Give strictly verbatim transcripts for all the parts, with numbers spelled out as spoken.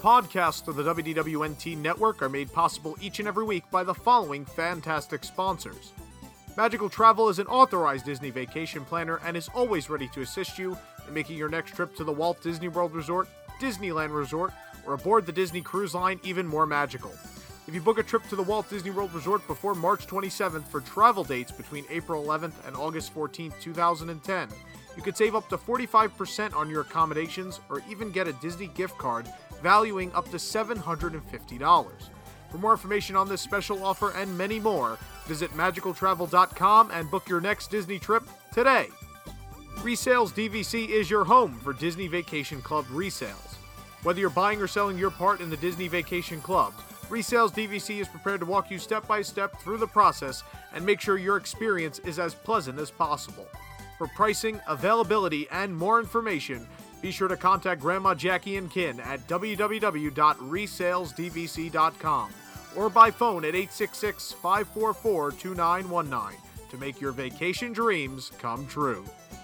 Podcasts of the W D W N T Network are made possible each and every week by the following fantastic sponsors. Magical Travel is an authorized Disney vacation planner and is always ready to assist you in making your next trip to the Walt Disney World Resort, Disneyland Resort, or aboard the Disney Cruise Line even more magical. If you book a trip to the Walt Disney World Resort before March twenty-seventh for travel dates between April eleventh and August fourteenth, two thousand ten, you could save up to forty-five percent on your accommodations or even get a Disney gift card valuing up to seven hundred fifty dollars. For more information on this special offer and many more, visit magical travel dot com and book your next Disney trip today. Resales D V C is your home for Disney Vacation Club resales. Whether you're buying or selling your part in the Disney Vacation Club, Resales D V C is prepared to walk you step by step through the process and make sure your experience is as pleasant as possible. For pricing, availability, and more information, be sure to contact Grandma Jackie and Kin at w w w dot resales d v c dot com or by phone at eight six six, five four four, two nine one nine to make your vacation dreams come true.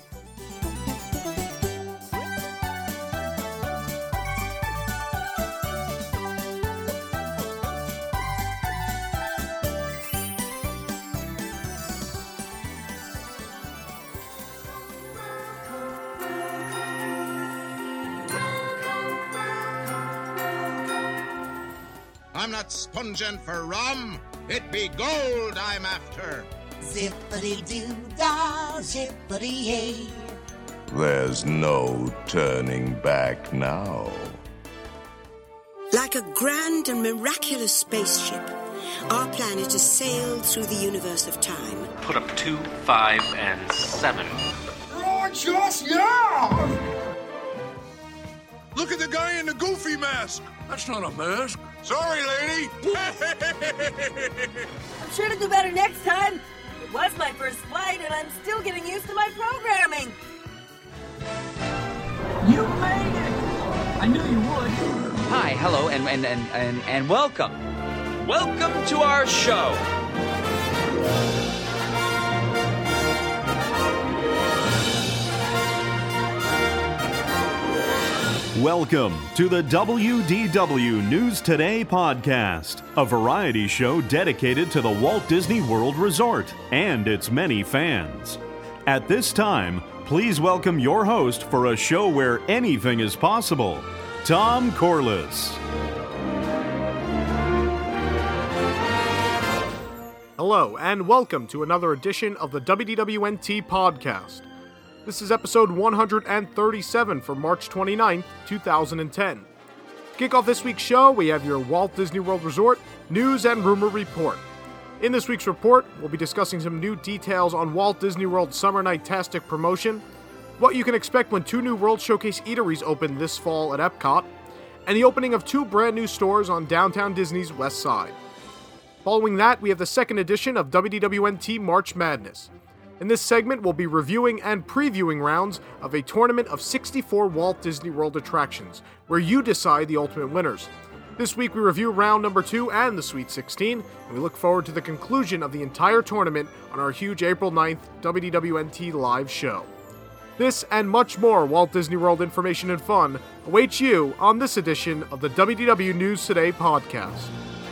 I'm not sponging for rum. It be gold I'm after. Zippity-doo-dah, zippity-yay. There's no turning back now. Like a grand and miraculous spaceship, our planet has sailed through the universe of time. Put up two, five, and seven. Gorgeous, yeah! Look at the guy in the goofy mask. That's not a mask. Sorry, lady. I'm sure to do better next time. It was my first flight, and I'm still getting used to my programming. You made it! I knew you would. Hi, hello, and and, and, and and welcome. Welcome to our show. Welcome to the W D W News Today podcast, a variety show dedicated to the Walt Disney World Resort and its many fans. At this time, please welcome your host for a show where anything is possible, Tom Corliss. Hello, and welcome to another edition of the W D W N T podcast. This is episode one hundred thirty-seven for March twenty-ninth, two thousand ten. To kick off this week's show, we have your Walt Disney World Resort News and Rumor Report. In this week's report, we'll be discussing some new details on Walt Disney World's Summer Night-tastic promotion, what you can expect when two new World Showcase eateries open this fall at Epcot, and the opening of two brand new stores on Downtown Disney's West Side. Following that, we have the second edition of W D W N T March Madness. In this segment, we'll be reviewing and previewing rounds of a tournament of sixty-four Walt Disney World attractions, where you decide the ultimate winners. This week we review round number two and the Sweet sixteen, and we look forward to the conclusion of the entire tournament on our huge April ninth W D W N T live show. This and much more Walt Disney World information and fun awaits you on this edition of the W D W News Today podcast.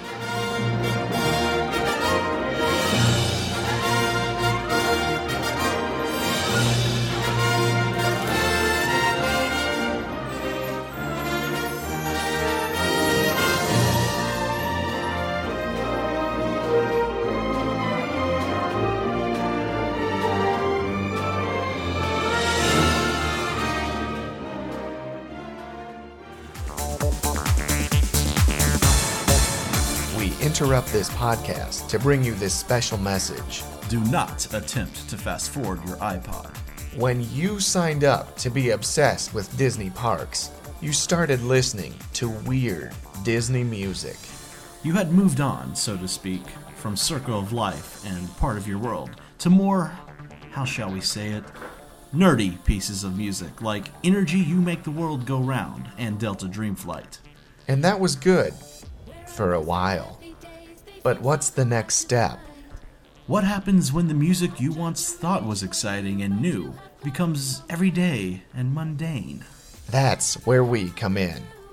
Interrupt this podcast to bring you this special message. Do not attempt to fast forward your iPod. When you signed up to be obsessed with Disney parks, you started listening to weird Disney music. You had moved on, so to speak, from Circle of Life and Part of Your World to more, how shall we say it, nerdy pieces of music like Energy You Make the World Go Round and Delta Dream Flight. And that was good for a while. But what's the next step? What happens when the music you once thought was exciting and new becomes everyday and mundane? That's where we come in.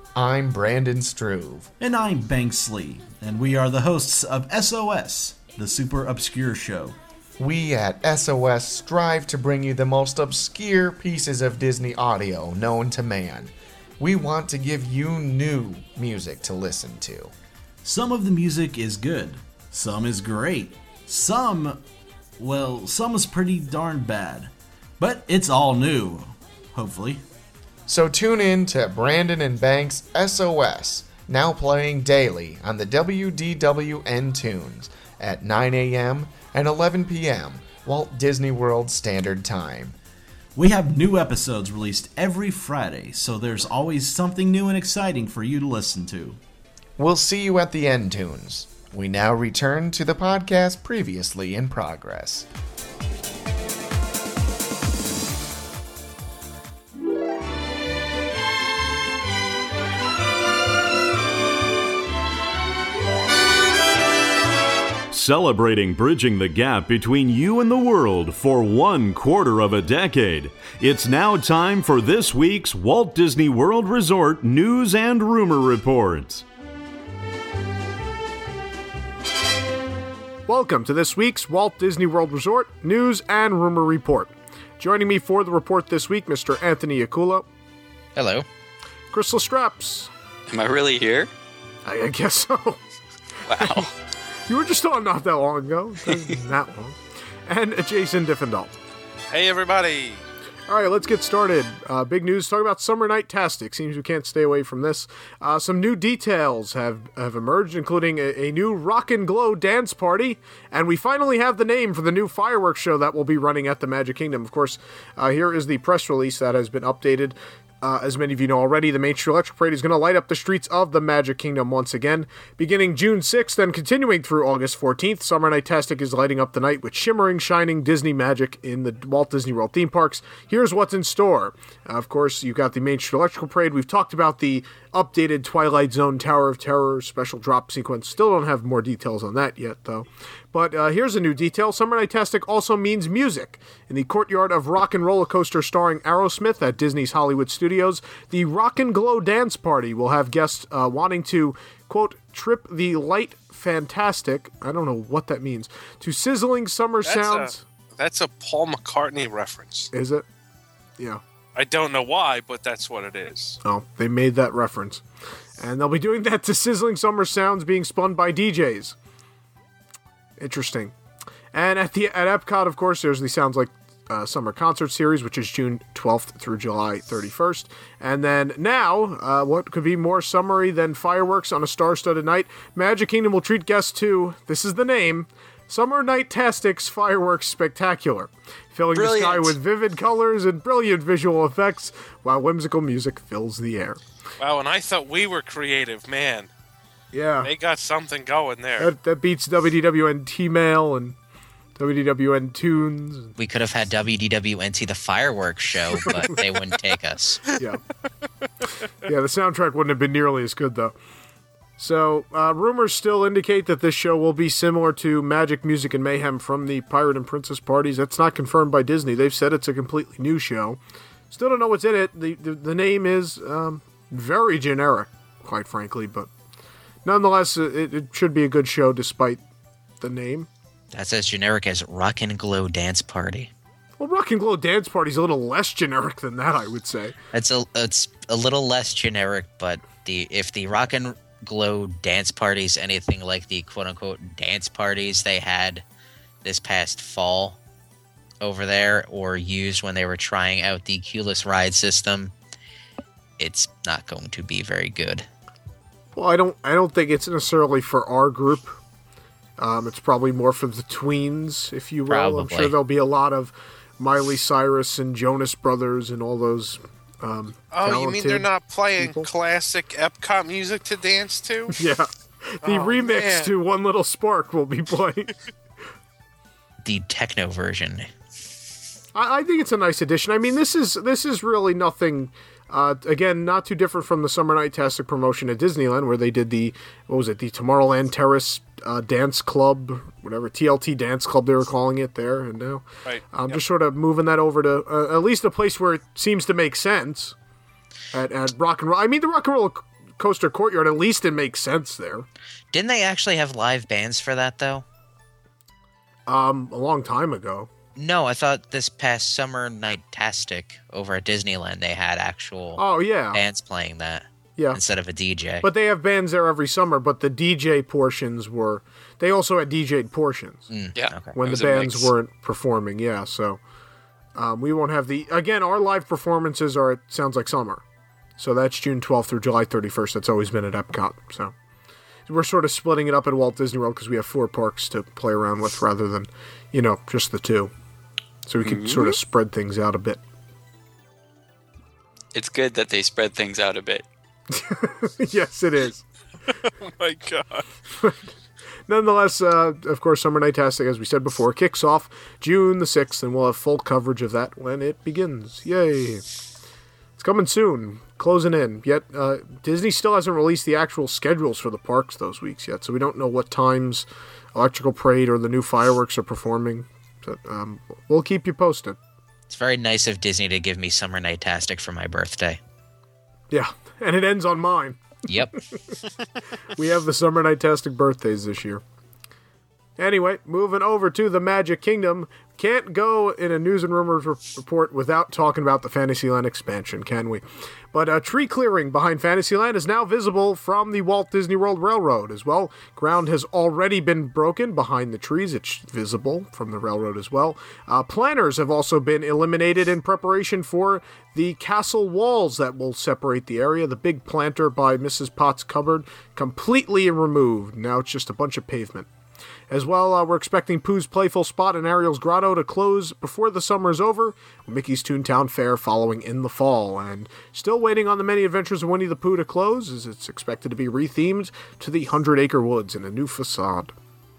I'm Brandon Struve. And I'm Banks Lee, and we are the hosts of S O S, the Super Obscure Show. We at S O S strive to bring you the most obscure pieces of Disney audio known to man. We want to give you new music to listen to. Some of the music is good, some is great, some, well, some is pretty darn bad. But it's all new, hopefully. So tune in to Brandon and Banks S O S, now playing daily on the W D W N Tunes at nine a.m. and eleven p.m. Walt Disney World Standard Time. We have new episodes released every Friday, so there's always something new and exciting for you to listen to. We'll see you at the N Tunes. We now return to the podcast previously in progress. Celebrating bridging the gap between you and the world for one quarter of a decade, it's now time for this week's Walt Disney World Resort News and Rumor Report. Welcome to this week's Walt Disney World Resort News and Rumor Report. Joining me for the report this week, Mister Anthony Aculo. Hello. Crystal Straps. Am I really here? I, I guess so. Wow. You were just on not that long ago. It wasn't that long. And Jason Diffendahl. Hey, everybody. All right, let's get started. Uh, big news, talk about Summer Night-tastic. Seems we can't stay away from this. Uh, some new details have, have emerged, including a, a new Rock and Glow dance party. And we finally have the name for the new fireworks show that will be running at the Magic Kingdom. Of course, uh, here is the press release that has been updated. Uh, as many of you know already, the Main Street Electric Parade is going to light up the streets of the Magic Kingdom once again. Beginning June sixth and continuing through August fourteenth, Summer Night-tastic is lighting up the night with shimmering, shining Disney magic in the Walt Disney World theme parks. Here's what's in store. Uh, of course, you've got the Main Street Electrical Parade. We've talked about the updated Twilight Zone Tower of Terror special drop sequence. Still don't have more details on that yet, though. But uh, here's a new detail. Summer Night-tastic also means music. In the courtyard of Rock and Roller Coaster starring Aerosmith at Disney's Hollywood Studios, the Rock and Glow dance party will have guests uh, wanting to, quote, trip the light fantastic, I don't know what that means, to sizzling summer That's sounds. A, that's a Paul McCartney reference. Is it? Yeah. I don't know why, but that's what it is. Oh, they made that reference. And they'll be doing that to sizzling summer sounds being spun by D Js. Interesting. And at the at Epcot, of course, there's the Sounds Like uh, Summer Concert Series, which is June twelfth through July thirty-first. And then now, uh, what could be more summery than fireworks on a star-studded night? Magic Kingdom will treat guests to, this is the name, Summer Night-tastic's Fireworks Spectacular, filling Brilliant. the sky with vivid colors and brilliant visual effects, while whimsical music fills the air. Wow, and I thought we were creative, man. Yeah. They got something going there. That, that beats W D W N T-Mail and W D W N Tunes. We could have had W D W N T the fireworks show, but they wouldn't take us. Yeah. Yeah, the soundtrack wouldn't have been nearly as good, though. So, uh, rumors still indicate that this show will be similar to Magic, Music, and Mayhem from the Pirate and Princess parties. That's not confirmed by Disney. They've said it's a completely new show. Still don't know what's in it. The, the, the name is um, very generic, quite frankly, but nonetheless, it, it should be a good show despite the name. That's as generic as Rock and Glow Dance Party. Well, Rock and Glow Dance Party is a little less generic than that, I would say. It's a it's a little less generic, but the if the Rock and Glow Dance Parties anything like the quote-unquote dance parties they had this past fall over there, or used when they were trying out the Q-less ride system, it's not going to be very good. Well, I don't I don't think it's necessarily for our group. Um, it's probably more for the tweens, if you will. Probably. I'm sure there'll be a lot of Miley Cyrus and Jonas Brothers and all those um, Oh, you mean they're not playing people. classic Epcot music to dance to? Yeah. The oh, remix man. to One Little Spark will be playing. The techno version. I, I think it's a nice addition. I mean, this is this is really nothing... Uh, again, not too different from the Summer Night-tastic promotion at Disneyland, where they did the, what was it, the Tomorrowland Terrace uh, Dance Club, whatever, T L T Dance Club they were calling it there, and now right. I'm yep. just sort of moving that over to uh, at least a place where it seems to make sense at, at Rock and Roll. I mean, the Rock and Roll Coaster Courtyard, at least it makes sense there. Didn't they actually have live bands for that, though? Um, a long time ago. No, I thought this past summer Nightastic over at Disneyland, they had actual oh, yeah. bands playing that yeah. instead of a D J. But they have bands there every summer, but the D J portions were... They also had D J'd portions. Mm, yeah. Okay. When the bands weren't performing, yeah, so... Um, we won't have the... Again, our live performances are at Sounds Like Summer. So that's June twelfth through July thirty-first. That's always been at Epcot, so... We're sort of splitting it up at Walt Disney World because we have four parks to play around with rather than, you know, just the two. So we can mm-hmm. sort of spread things out a bit. It's good that they spread things out a bit. Yes, it is. Oh my god. Nonetheless, uh, of course, Summer Nightastic, as we said before, kicks off June the sixth, and we'll have full coverage of that when it begins. Yay. It's coming soon, closing in. Yet, uh, Disney still hasn't released the actual schedules for the parks those weeks yet, so we don't know what times Electrical Parade or the new fireworks are performing. But um, we'll keep you posted. It's very nice of Disney to give me Summer Nightastic for my birthday. Yeah, and it ends on mine. Yep. We have the Summer Nightastic birthdays this year. Anyway, moving over to the Magic Kingdom. Can't go in a news and rumors re- report without talking about the Fantasyland expansion, can we? But a tree clearing behind Fantasyland is now visible from the Walt Disney World Railroad as well. Ground has already been broken behind the trees. It's visible from the railroad as well. Uh, planters have also been eliminated in preparation for the castle walls that will separate the area. The big planter by Missus Potts' cupboard completely removed. Now it's just a bunch of pavement. As well, uh, we're expecting Pooh's Playful Spot and Ariel's Grotto to close before the summer is over, with Mickey's Toontown Fair following in the fall. And still waiting on the Many Adventures of Winnie the Pooh to close, as it's expected to be rethemed to the Hundred Acre Woods in a new facade.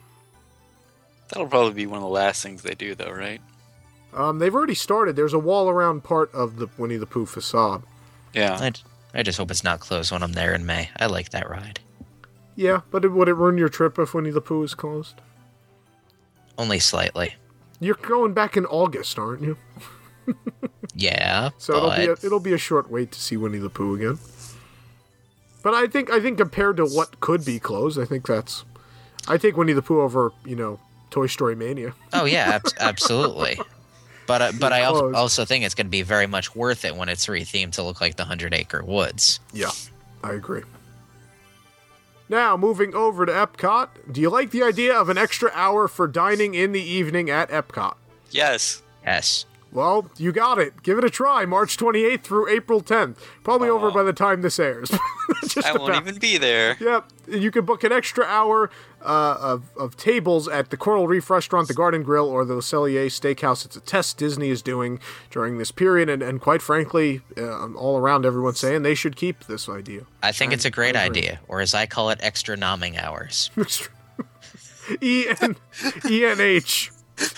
That'll probably be one of the last things they do, though, right? Um, they've already started. There's a wall-around part of the Winnie the Pooh facade. Yeah. I, I just hope it's not closed when I'm there in May. I like that ride. Yeah, but it, would it ruin your trip if Winnie the Pooh is closed? Only slightly. You're going back in August, aren't you? Yeah, so but... it'll be a, it'll be a short wait to see Winnie the Pooh again. But I think I think compared to what could be closed, I think that's I take Winnie the Pooh over, you know, Toy Story Mania. Oh yeah, ab- absolutely. But uh, but I also, also think it's going to be very much worth it when it's rethemed to look like the Hundred Acre Woods. Yeah, I agree. Now, moving over to Epcot, do you like the idea of an extra hour for dining in the evening at Epcot? Yes. Yes. Well, you got it. Give it a try, March twenty-eighth through April tenth. Probably oh. over by the time this airs. Just I won't about. even be there. Yep. You can book an extra hour uh, of, of tables at the Coral Reef Restaurant, the Garden Grill, or the Le Cellier Steakhouse. It's a test Disney is doing during this period, and, and quite frankly, uh, all around everyone's saying they should keep this idea. I think and it's a great idea, or as I call it, extra nomming hours. E N E N H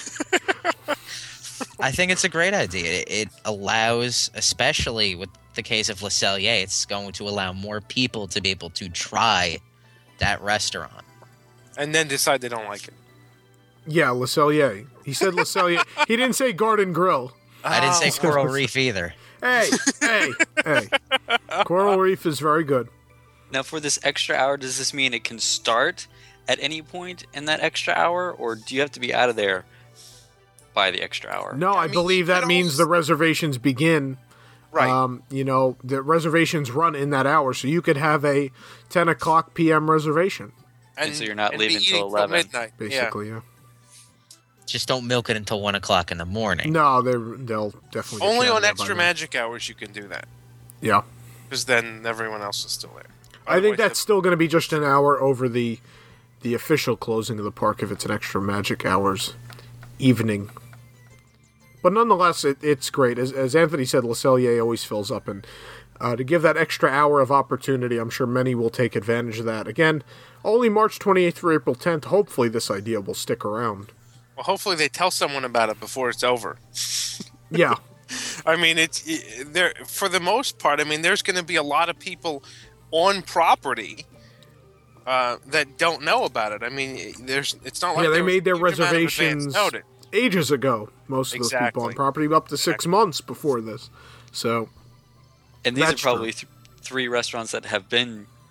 I think it's a great idea. It, it allows, especially with the case of Le Cellier, it's going to allow more people to be able to try that restaurant. And then decide they don't like it. Yeah, Le Cellier. He said Le Cellier. He didn't say Garden Grill. I didn't say Coral Reef either. Hey, hey, hey. Coral Reef is very good. Now, for this extra hour, does this mean it can start at any point in that extra hour, or do you have to be out of there by the extra hour? No, I, I mean, believe that means the reservations begin. Right. Um, you know, the reservations run in that hour, so you could have a ten o'clock p.m. reservation. And, and so you're not and leaving until eleven. Midnight. Basically, yeah. yeah. Just don't milk it until one o'clock in the morning. No, they'll definitely... Only on extra magic hours you can do that. Yeah. Because then everyone else is still there. I think that's still going to be just an hour over the the official closing of the park if it's an extra magic hours evening. But nonetheless, it, it's great. As, as Anthony said, Le Cellier always fills up. And uh, to give that extra hour of opportunity, I'm sure many will take advantage of that. Again, only March twenty-eighth through April tenth. Hopefully this idea will stick around. Well, hopefully they tell someone about it before it's over. Yeah. I mean, it's it, there for the most part. I mean, there's going to be a lot of people on property uh, that don't know about it. I mean, there's it's not like yeah, they there made their was a huge amount of reservations advance notice. Ages ago. Most of those Exactly. people on property up to six Exactly. months before this. So, And these are that's probably true. th- three restaurants that have been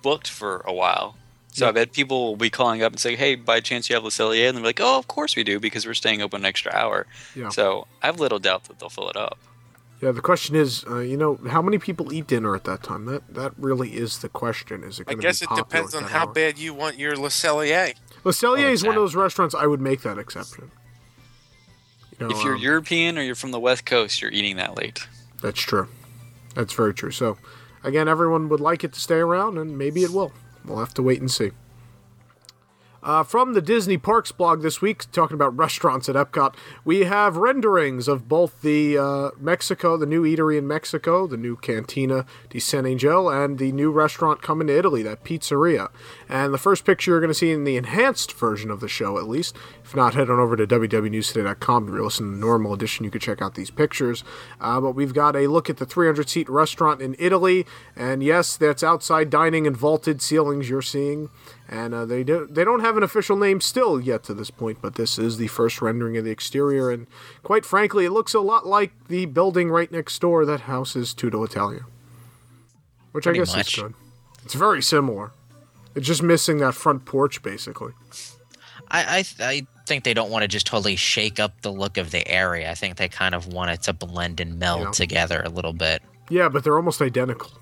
booked for a while. So I bet people will be calling up and saying, hey, by chance you have Le Cellier? And they'll be like, oh, of course we do, because we're staying open an extra hour. Yeah. So I have little doubt that they'll fill it up. Yeah, the question is, uh, you know, how many people eat dinner at that time? That that really is the question. Is it I going to be guess it popular depends at on that how hour? bad you want your Le Cellier. Le Cellier Oh, is one of exactly. those restaurants I would make that exception. You know, If you're um, European or you're from the West Coast, you're eating that late. That's true. That's very true. So, again, everyone would like it to stay around, and maybe it will. We'll have to wait and see. Uh, from the Disney Parks blog this week, talking about restaurants at Epcot, we have renderings of both the uh, Mexico, the new eatery in Mexico, the new Cantina di San Angel, and the new restaurant coming to Italy, that pizzeria. And the first picture you're going to see in the enhanced version of the show, at least. If not, head on over to w w w news today dot com. If you're listening to the normal edition, you can check out these pictures. Uh, but we've got a look at the three hundred seat restaurant in Italy. And yes, that's outside dining and vaulted ceilings you're seeing. And uh, they, do, they don't have an official name still yet to this point, but this is the first rendering of the exterior. And quite frankly, it looks a lot like the building right next door that houses Tutto Italia. Which Pretty I guess much. is good. It's very similar. It's just missing that front porch, basically. I, I, th- I think they don't want to just totally shake up the look of the area. I think they kind of want it to blend and meld Yeah. together a little bit. Yeah, but they're almost identical.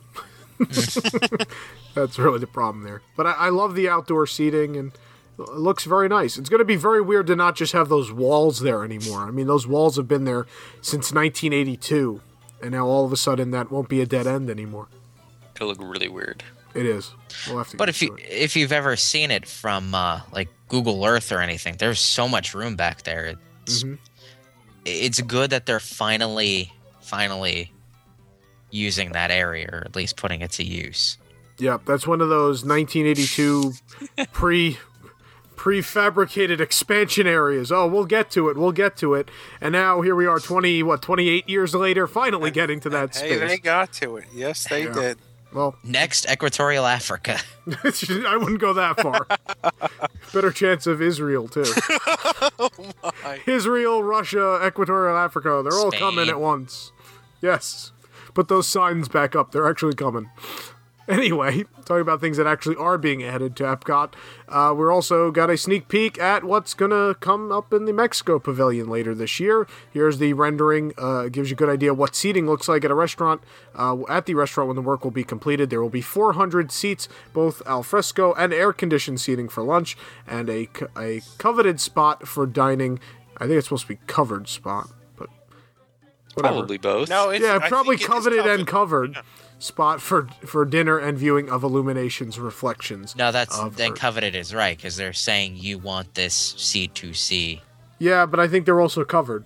That's really the problem there. But I, I love the outdoor seating, and it looks very nice. It's going to be very weird to not just have those walls there anymore. I mean, those walls have been there since nineteen eighty-two, and now all of a sudden that won't be a dead end anymore. It'll look really weird. It is. We'll have to But get if you to it. if you've ever seen it from uh, like Google Earth or anything, there's so much room back there. It's Mhm. it's good that they're finally finally using that area, or at least putting it to use. Yep, that's one of those nineteen eighty-two pre prefabricated expansion areas. Oh, we'll get to it. We'll get to it. And now here we are, twenty what, twenty-eight years later, finally getting to that Hey, space. they got to it. Yes, they Yeah. did. Well, Next, Equatorial Africa. I wouldn't go that far. Better chance of Israel too. Oh my. Israel, Russia, Equatorial Africa, they're all Spain. coming at once. Yes. Put those signs back up. They're actually coming. Anyway, talking about things that actually are being added to Epcot, uh, we're also got a sneak peek at what's going to come up in the Mexico Pavilion later this year. Here's the rendering. Uh, it gives you a good idea what seating looks like at a restaurant. Uh, at the restaurant when the work will be completed, there will be four hundred seats, both al fresco and air-conditioned seating for lunch, and a, co- a coveted spot for dining. I think it's supposed to be covered spot, but whatever. Probably both. No, it's, Yeah, I probably think it is coveted and covered. covered spot for for dinner and viewing of Illuminations reflections. No, that's of then Earth. coveted is right, because they're saying you want this C two C. Yeah, but I think they're also covered.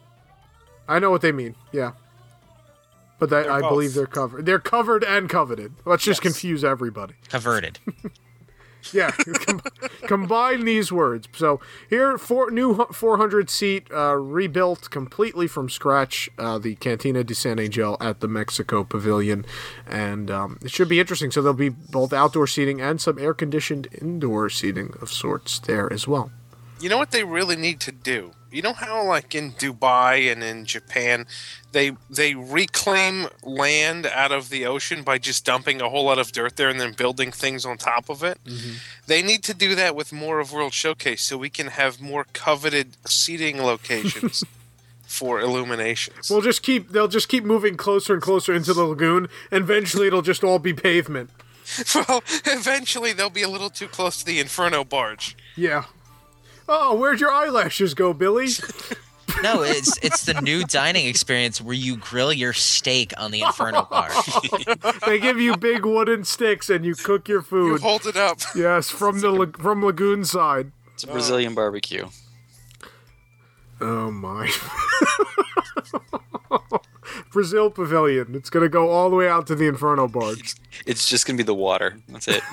I know what they mean. Yeah, but that, They're I both. believe they're covered. They're covered and coveted. Let's just Yes. confuse everybody. Converted. Yeah, com- combine these words. So here, four new four hundred seat, uh, rebuilt completely from scratch, uh, the Cantina di San Angel at the Mexico Pavilion, and um, it should be interesting. So there'll be both outdoor seating and some air conditioned indoor seating of sorts there as well. You know what they really need to do? You know how, like in Dubai and in Japan, they they reclaim land out of the ocean by just dumping a whole lot of dirt there and then building things on top of it? Mm-hmm. They need to do that with more of World Showcase so we can have more coveted seating locations for Illuminations. We'll just keep. They'll just keep moving closer and closer into the lagoon, and eventually it'll just all be pavement. Well, eventually they'll be a little too close to the Inferno barge. Yeah. Oh, where'd your eyelashes go, Billy? No, it's it's the new dining experience where you grill your steak on the Inferno bar. They give you big wooden sticks and you cook your You food. hold it up. Yes, from the la- from lagoon side. It's a Brazilian barbecue. Oh my. Brazil Pavilion. It's gonna go all the way out to the Inferno barge. It's just going to be the water. That's it.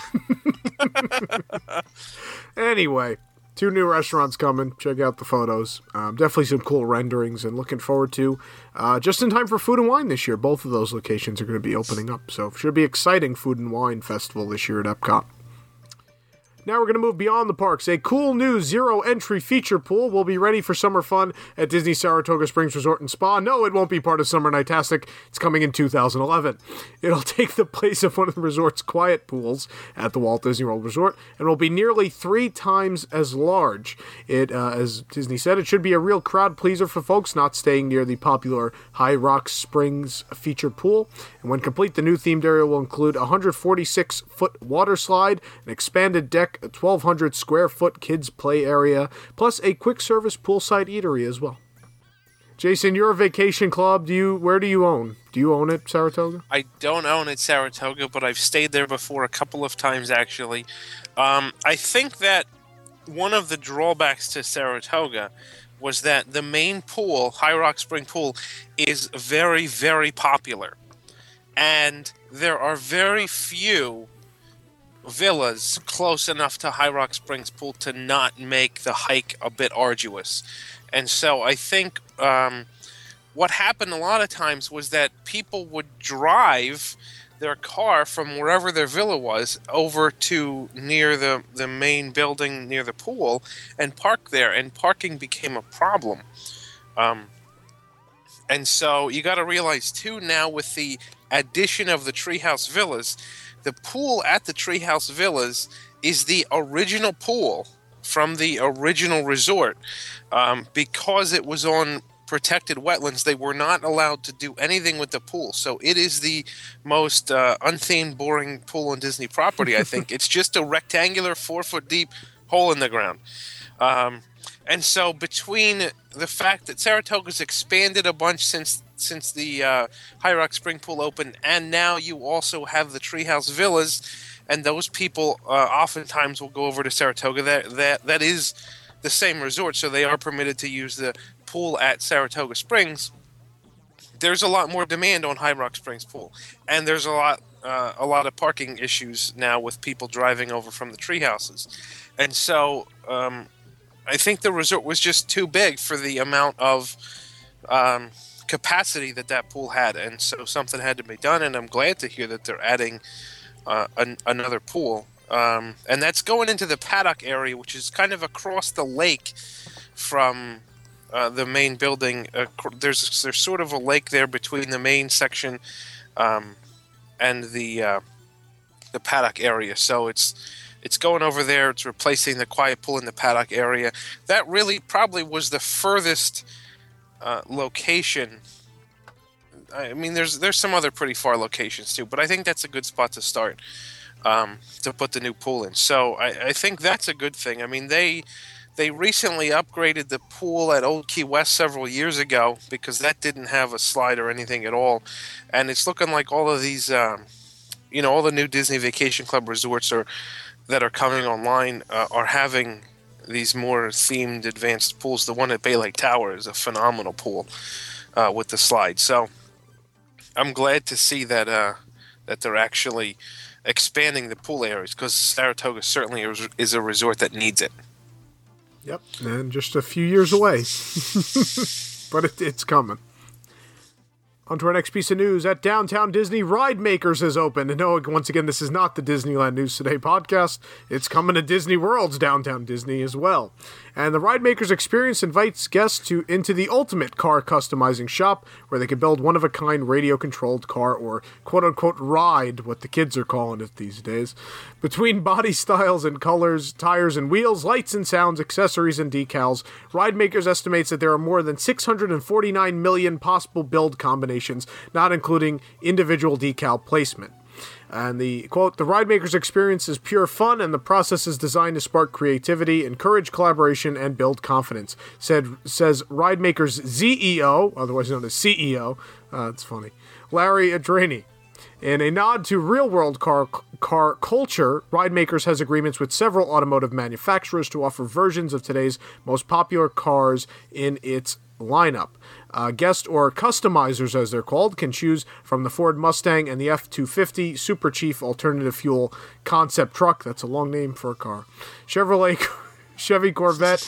Anyway, two new restaurants coming. Check out the photos. Um, definitely some cool renderings, and looking forward to uh, just in time for Food and Wine this year. Both of those locations are going to be opening up, so should be exciting Food and Wine Festival this year at Epcot. Now we're going to move beyond the parks. A cool new zero-entry feature pool will be ready for summer fun at Disney Saratoga Springs Resort and Spa. No, it won't be part of Summer Nightastic. It's coming in two thousand eleven. It'll take the place of one of the resort's quiet pools at the Walt Disney World Resort and will be nearly three times as large. It, uh, as Disney said, it should be a real crowd pleaser for folks not staying near the popular High Rock Springs feature pool. And when complete, the new themed area will include a one hundred forty-six foot water slide, an expanded deck, a twelve hundred square foot kids play area, plus a quick service poolside eatery as well. Jason, you're a vacation club. Do you? Where do you own? Do you own it, Saratoga? I don't own it, Saratoga, but I've stayed there before a couple of times, actually. Um, I think that one of the drawbacks to Saratoga was that the main pool, High Rock Spring Pool, is very, very popular. And there are very few villas close enough to High Rock Springs Pool to not make the hike a bit arduous. And so I think um, what happened a lot of times was that people would drive their car from wherever their villa was over to near the, the main building near the pool and park there, and parking became a problem. Um, and so you got to realize, too, now with the addition of the Treehouse Villas, the pool at the Treehouse Villas is the original pool from the original resort. Um, because it was on protected wetlands, they were not allowed to do anything with the pool. So it is the most uh, unthemed, boring pool on Disney property, I think. It's just a rectangular, four-foot-deep hole in the ground. Um, and so between the fact that Saratoga's expanded a bunch since since the uh, High Rock Spring Pool opened, and now you also have the Treehouse Villas, and those people uh, oftentimes will go over to Saratoga. That that that is the same resort, so they are permitted to use the pool at Saratoga Springs. There's a lot more demand on High Rock Springs Pool, and there's a lot uh, a lot of parking issues now with people driving over from the tree houses. And so um, I think the resort was just too big for the amount of um, capacity that that pool had, and so something had to be done, and I'm glad to hear that they're adding uh, an, another pool. Um, and that's going into the paddock area, which is kind of across the lake from uh, the main building. Uh, there's there's sort of a lake there between the main section um, and the uh, the paddock area. So it's it's going over there. It's replacing the quiet pool in the paddock area. That really probably was the furthest uh, location. I mean, there's there's some other pretty far locations too, but I think that's a good spot to start. Um, to put the new pool in. So I, I think that's a good thing. I mean, they they recently upgraded the pool at Old Key West several years ago because that didn't have a slide or anything at all. And it's looking like all of these, um, you know, all the new Disney Vacation Club resorts are that are coming online uh, are having these more themed advanced pools. The one at Bay Lake Tower is a phenomenal pool uh, with the slide. So I'm glad to see that uh, that they're actually expanding the pool areas, because Saratoga certainly is a resort that needs it. Yep, and just a few years away. But it, it's coming. On to our next piece of news. At Downtown Disney, Ride Makers has opened. And no, once again, this is not the Disneyland News Today podcast. It's coming to Disney World's Downtown Disney as well. And the Ride Makers experience invites guests to into the ultimate car customizing shop, where they can build one-of-a-kind radio-controlled car, or quote-unquote ride, what the kids are calling it these days. Between body styles and colors, tires and wheels, lights and sounds, accessories and decals, Ride Makers estimates that there are more than six hundred forty-nine million possible build combinations, not including individual decal placement. And the quote, "The Ride Makers experience is pure fun, and the process is designed to spark creativity, encourage collaboration, and build confidence," said says Ride Makers Z E O, otherwise known as C E O, uh, it's funny, Larry Adrani. In a nod to real-world car car culture, Ride Makers has agreements with several automotive manufacturers to offer versions of today's most popular cars in its lineup. Uh, guest or customizers, as they're called, can choose from the Ford Mustang and the F two fifty Super Chief alternative fuel concept truck. That's a long name for a car. Chevrolet, Chevy Corvette,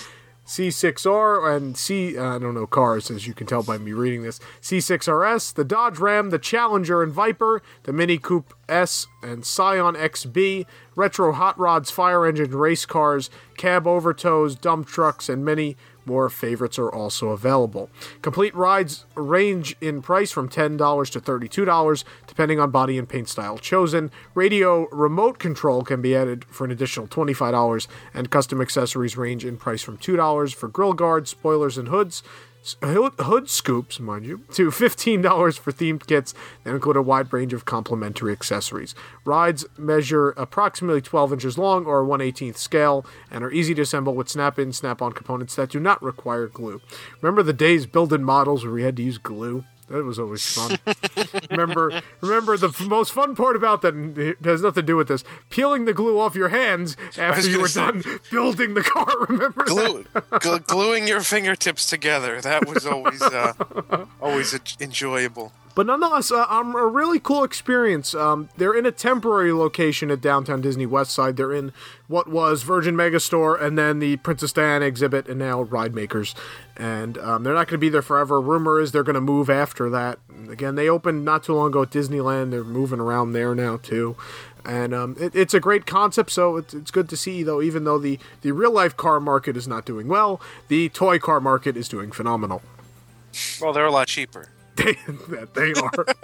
C six R, and C, uh, I don't know cars, as you can tell by me reading this, C six R S, the Dodge Ram, the Challenger and Viper, the Mini Coupe S and Scion X B, retro hot rods, fire engine race cars, cab overtows, dump trucks, and many more favorites are also available. Complete rides range in price from ten dollars to thirty-two dollars, depending on body and paint style chosen. Radio remote control can be added for an additional twenty-five dollars, and custom accessories range in price from two dollars for grill guards, spoilers, and hoods. Hood, hood scoops, mind you, to fifteen dollars for themed kits that include a wide range of complementary accessories. Rides measure approximately twelve inches long or one eighteenth scale and are easy to assemble with snap-in, snap-on components that do not require glue. Remember the days building models where we had to use glue? That was always fun. remember, remember the f- most fun part about that, and it has nothing to do with this, peeling the glue off your hands after you were say, done building the car. Remember glue, that? gl- gluing your fingertips together. That was always uh, always enjoyable. But nonetheless, uh, um, a really cool experience. Um, they're in a temporary location at Downtown Disney West Side. They're in what was Virgin Megastore and then the Princess Diana exhibit and now Ride Makers. And um, they're not going to be there forever. Rumor is they're going to move after that. Again, they opened not too long ago at Disneyland. They're moving around there now, too. And um, it, it's a great concept, so it's, it's good to see, though, even though the, the real-life car market is not doing well, the toy car market is doing phenomenal. Well, they're a lot cheaper. that they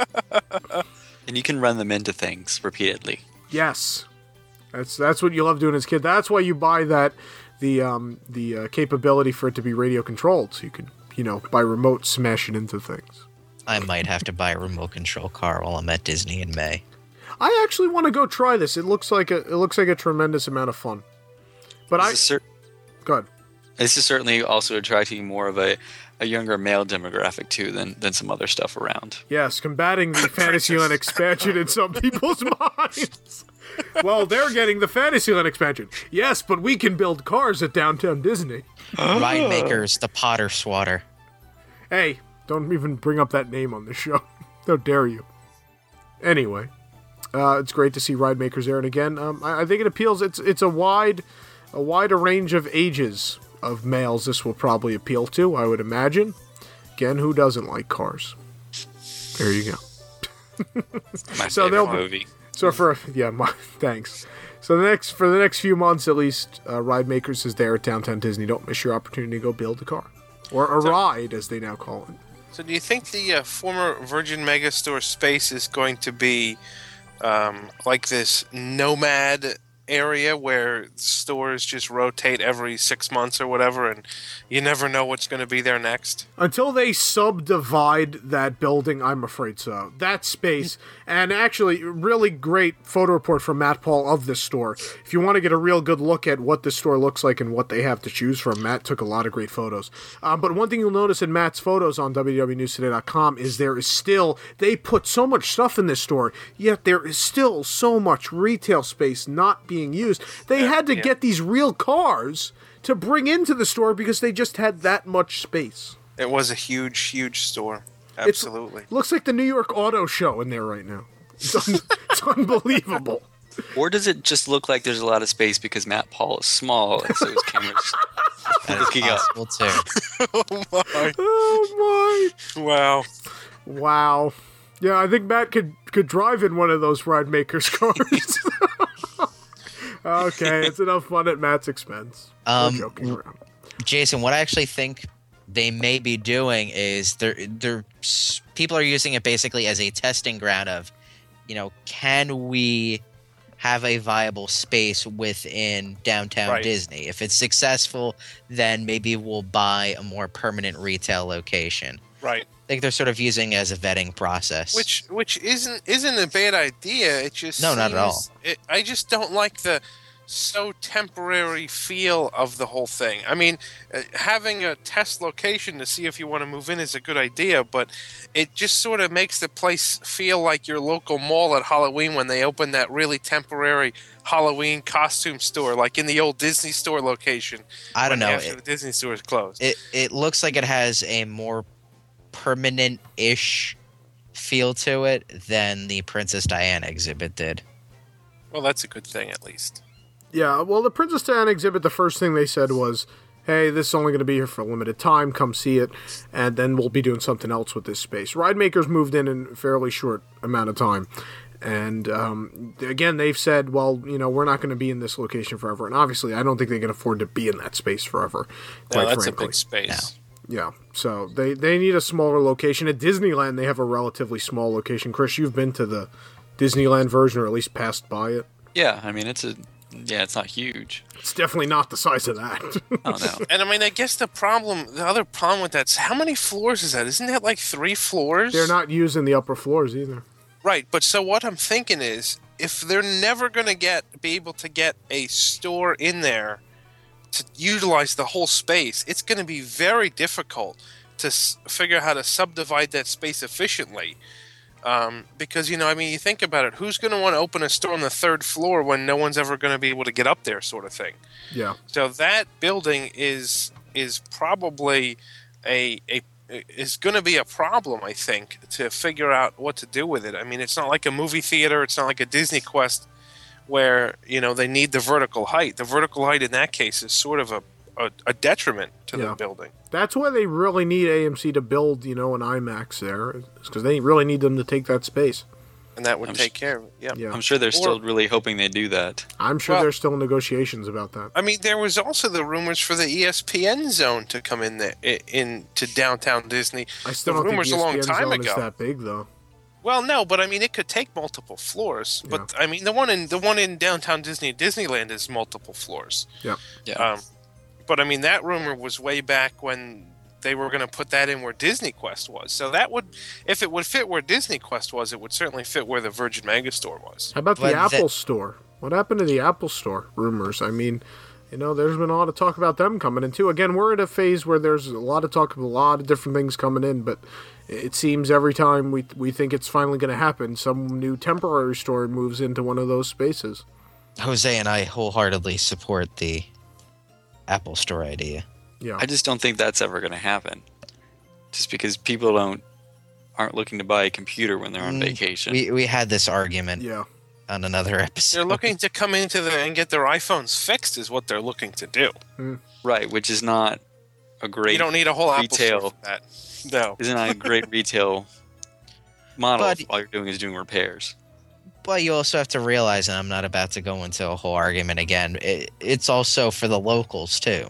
are. And you can run them into things repeatedly. Yes. That's that's what you love doing as a kid. That's why you buy that the um, the uh, capability for it to be radio controlled, so you could, you know, by remote smash it into things. I might have to buy a remote control car while I'm at Disney in May. I actually want to go try this. It looks like a it looks like a tremendous amount of fun. But this I is cer- go ahead. This is certainly also attracting more of a a younger male demographic too than than some other stuff around. Yes, combating the Fantasyland expansion in some people's minds. Well, they're getting the Fantasyland expansion. Yes, but we can build cars at Downtown Disney. Ride Makers, the Potter Swatter. Hey, don't even bring up that name on the show. How dare you? Anyway, uh, it's great to see Ride Makers there, and again, um, I, I think it appeals. It's it's a wide, a wider range of ages of males this will probably appeal to, I would imagine. Again, who doesn't like cars? There you go. My so favorite they'll movie. So for yeah, my, thanks. So the next for the next few months at least, uh, Ride Makers is there at Downtown Disney. Don't miss your opportunity to go build a car or a So- ride, as they now call it. So do you think the uh, former Virgin Megastore space is going to be um, like this nomad area where stores just rotate every six months or whatever, and you never know what's going to be there next? Until they subdivide that building, I'm afraid so. That space, and actually, really great photo report from Matt Paul of this store. If you want to get a real good look at what this store looks like and what they have to choose from, Matt took a lot of great photos. Um, but one thing you'll notice in Matt's photos on w w news today dot com is there is still, they put so much stuff in this store, yet there is still so much retail space not being used. They had to yeah. get these real cars to bring into the store because they just had that much space. It was a huge, huge store. Absolutely. It looks like the New York Auto Show in there right now. It's, un- it's unbelievable. Or does it just look like there's a lot of space because Matt Paul is small and so his camera's looking up? Too. Oh my. Oh my. Wow. Wow. Yeah, I think Matt could, could drive in one of those Ride Makers cars. Okay, it's enough fun at Matt's expense. Um, We're joking around. Jason, what I actually think they may be doing is they're they're people are using it basically as a testing ground of, you know, can we have a viable space within Downtown Right. Disney? If it's successful, then maybe we'll buy a more permanent retail location. Right. I think they're sort of using it as a vetting process. Which which isn't isn't a bad idea. It just No, not at all. seems- It, I just don't like the so temporary feel of the whole thing. I mean, uh, having a test location to see if you want to move in is a good idea, but it just sort of makes the place feel like your local mall at Halloween when they open that really temporary Halloween costume store, like in the old Disney Store location. I don't when know. After It- the Disney Store is closed. It it looks like it has a more permanent-ish feel to it than the Princess Diana exhibit did. Well, that's a good thing at least. Yeah, well, the Princess Diana exhibit, the first thing they said was, hey, this is only going to be here for a limited time, come see it, and then we'll be doing something else with this space. Ridemakers moved in in a fairly short amount of time. And, um, again, they've said, well, you know, we're not going to be in this location forever. And obviously, I don't think they can afford to be in that space forever. No, that's frankly. a big space. Yeah, so they, they need a smaller location. At Disneyland, they have a relatively small location. Chris, you've been to the Disneyland version, or at least passed by it? Yeah, I mean, it's a yeah, it's not huge. It's definitely not the size of that. Oh, no. And, I mean, I guess the problem, the other problem with that's how many floors is that? Isn't that like three floors? They're not using the upper floors either. Right, but so what I'm thinking is, if they're never going to get be able to get a store in there to utilize the whole space, it's going to be very difficult to s- figure out how to subdivide that space efficiently. Um, because, you know, I mean, you think about it, who's going to want to open a store on the third floor when no one's ever going to be able to get up there, sort of thing? Yeah. So that building is is probably a a is going to be a problem, I think, to figure out what to do with it. I mean, it's not like a movie theater. It's not like a Disney Quest where, you know, they need the vertical height. The vertical height in that case is sort of a, a, a detriment to Yeah. the building. That's why they really need A M C to build, you know, an IMAX there, because they really need them to take that space. And that would I'm take sh- care of it. Yeah. Yeah. I'm sure they're Or- still really hoping they do that. I'm sure Well- there's still negotiations about that. I mean, there was also the rumors for the E S P N zone to come in there, i- in to downtown Disney. I still the don't think rumors the a E S long P N time zone ago. is that big, though. Well, no, but I mean, it could take multiple floors. But I mean, the one in the one in downtown Disney, Disneyland, is multiple floors. Yeah. Yeah. Um, but I mean, that rumor was way back when they were going to put that in where Disney Quest was. So that would, if it would fit where Disney Quest was, it would certainly fit where the Virgin Megastore was. How about the But Apple that- Store? What happened to the Apple Store rumors? I mean, you know, there's been a lot of talk about them coming in, too. Again, we're at a phase where there's a lot of talk of a lot of different things coming in, but it seems every time we we think it's finally going to happen, some new temporary store moves into one of those spaces. Jose and I wholeheartedly support the Apple Store idea. Yeah. I just don't think that's ever going to happen. Just because people don't aren't looking to buy a computer when they're on Mm, vacation. We we had this argument yeah. on another episode. They're looking to come into the and get their iPhones fixed, is what they're looking to do. Right, which is not a great You don't need a whole Apple retail. Store for that. No. Isn't that a great retail model But- if all you're doing is doing repairs? But you also have to realize, and I'm not about to go into a whole argument again, it, it's also for the locals, too.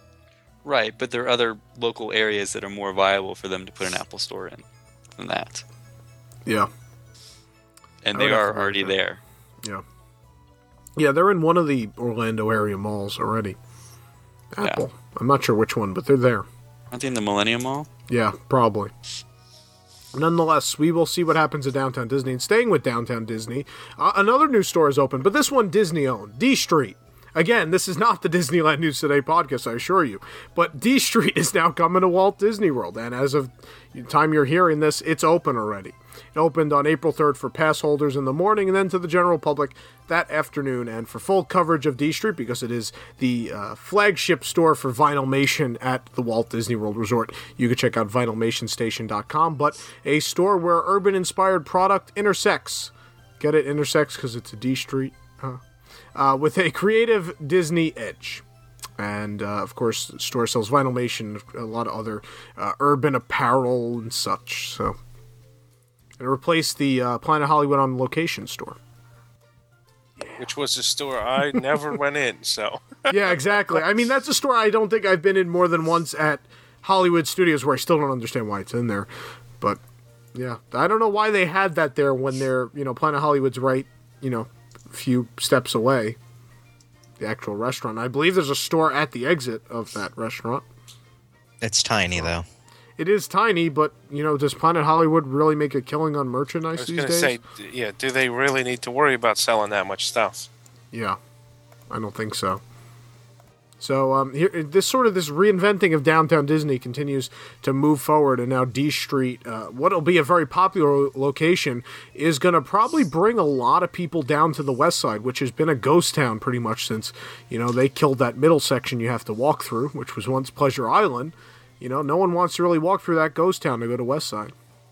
Right, but there are other local areas that are more viable for them to put an Apple Store in than that. Yeah. And I they would are have to already agree. there. Yeah. Yeah, they're in one of the Orlando area malls already. Apple. I'm not sure which one, but they're there. Aren't they in the Millennium Mall? Yeah, probably. Nonetheless, we will see what happens at Downtown Disney. And staying with Downtown Disney, uh, another new store is open, but this one Disney-owned. D Street. Again, this is not the Disneyland News Today podcast, I assure you. But D Street is now coming to Walt Disney World. And as of the time you're hearing this, it's open already. It opened on April third for pass holders in the morning and then to the general public that afternoon. And for full coverage of D Street, because it is the uh, flagship store for Vinylmation at the Walt Disney World Resort, you can check out vinylmation station dot com. But a store where urban-inspired product intersects. Get it? Intersects because it's a D Street. Huh? Uh, with a creative Disney edge. And, uh, of course, the store sells Vinylmation, a lot of other uh, urban apparel and such. So it replaced the uh, Planet Hollywood on Location store. Which was a store I never went in, so. Yeah, exactly. I mean, that's a store I don't think I've been in more than once at Hollywood Studios, where I still don't understand why it's in there. But, yeah, I don't know why they had that there when they're, you know, Planet Hollywood's right, you know, few steps away, the actual restaurant. I believe there's a store at the exit of that restaurant. It's tiny, though. It is tiny, but, you know, does Planet Hollywood really make a killing on I merchandise was these going to days? say, d- yeah, do they really need to worry about selling that much stuff? Yeah, I don't think so. So um, here, this sort of this reinventing of Downtown Disney continues to move forward, and now D Street, uh, what'll be a very popular location, is going to probably bring a lot of people down to the west side, which has been a ghost town pretty much since, you know, they killed that middle section you have to walk through, which was once Pleasure Island. You know, no one wants to really walk through that ghost town to go to west side.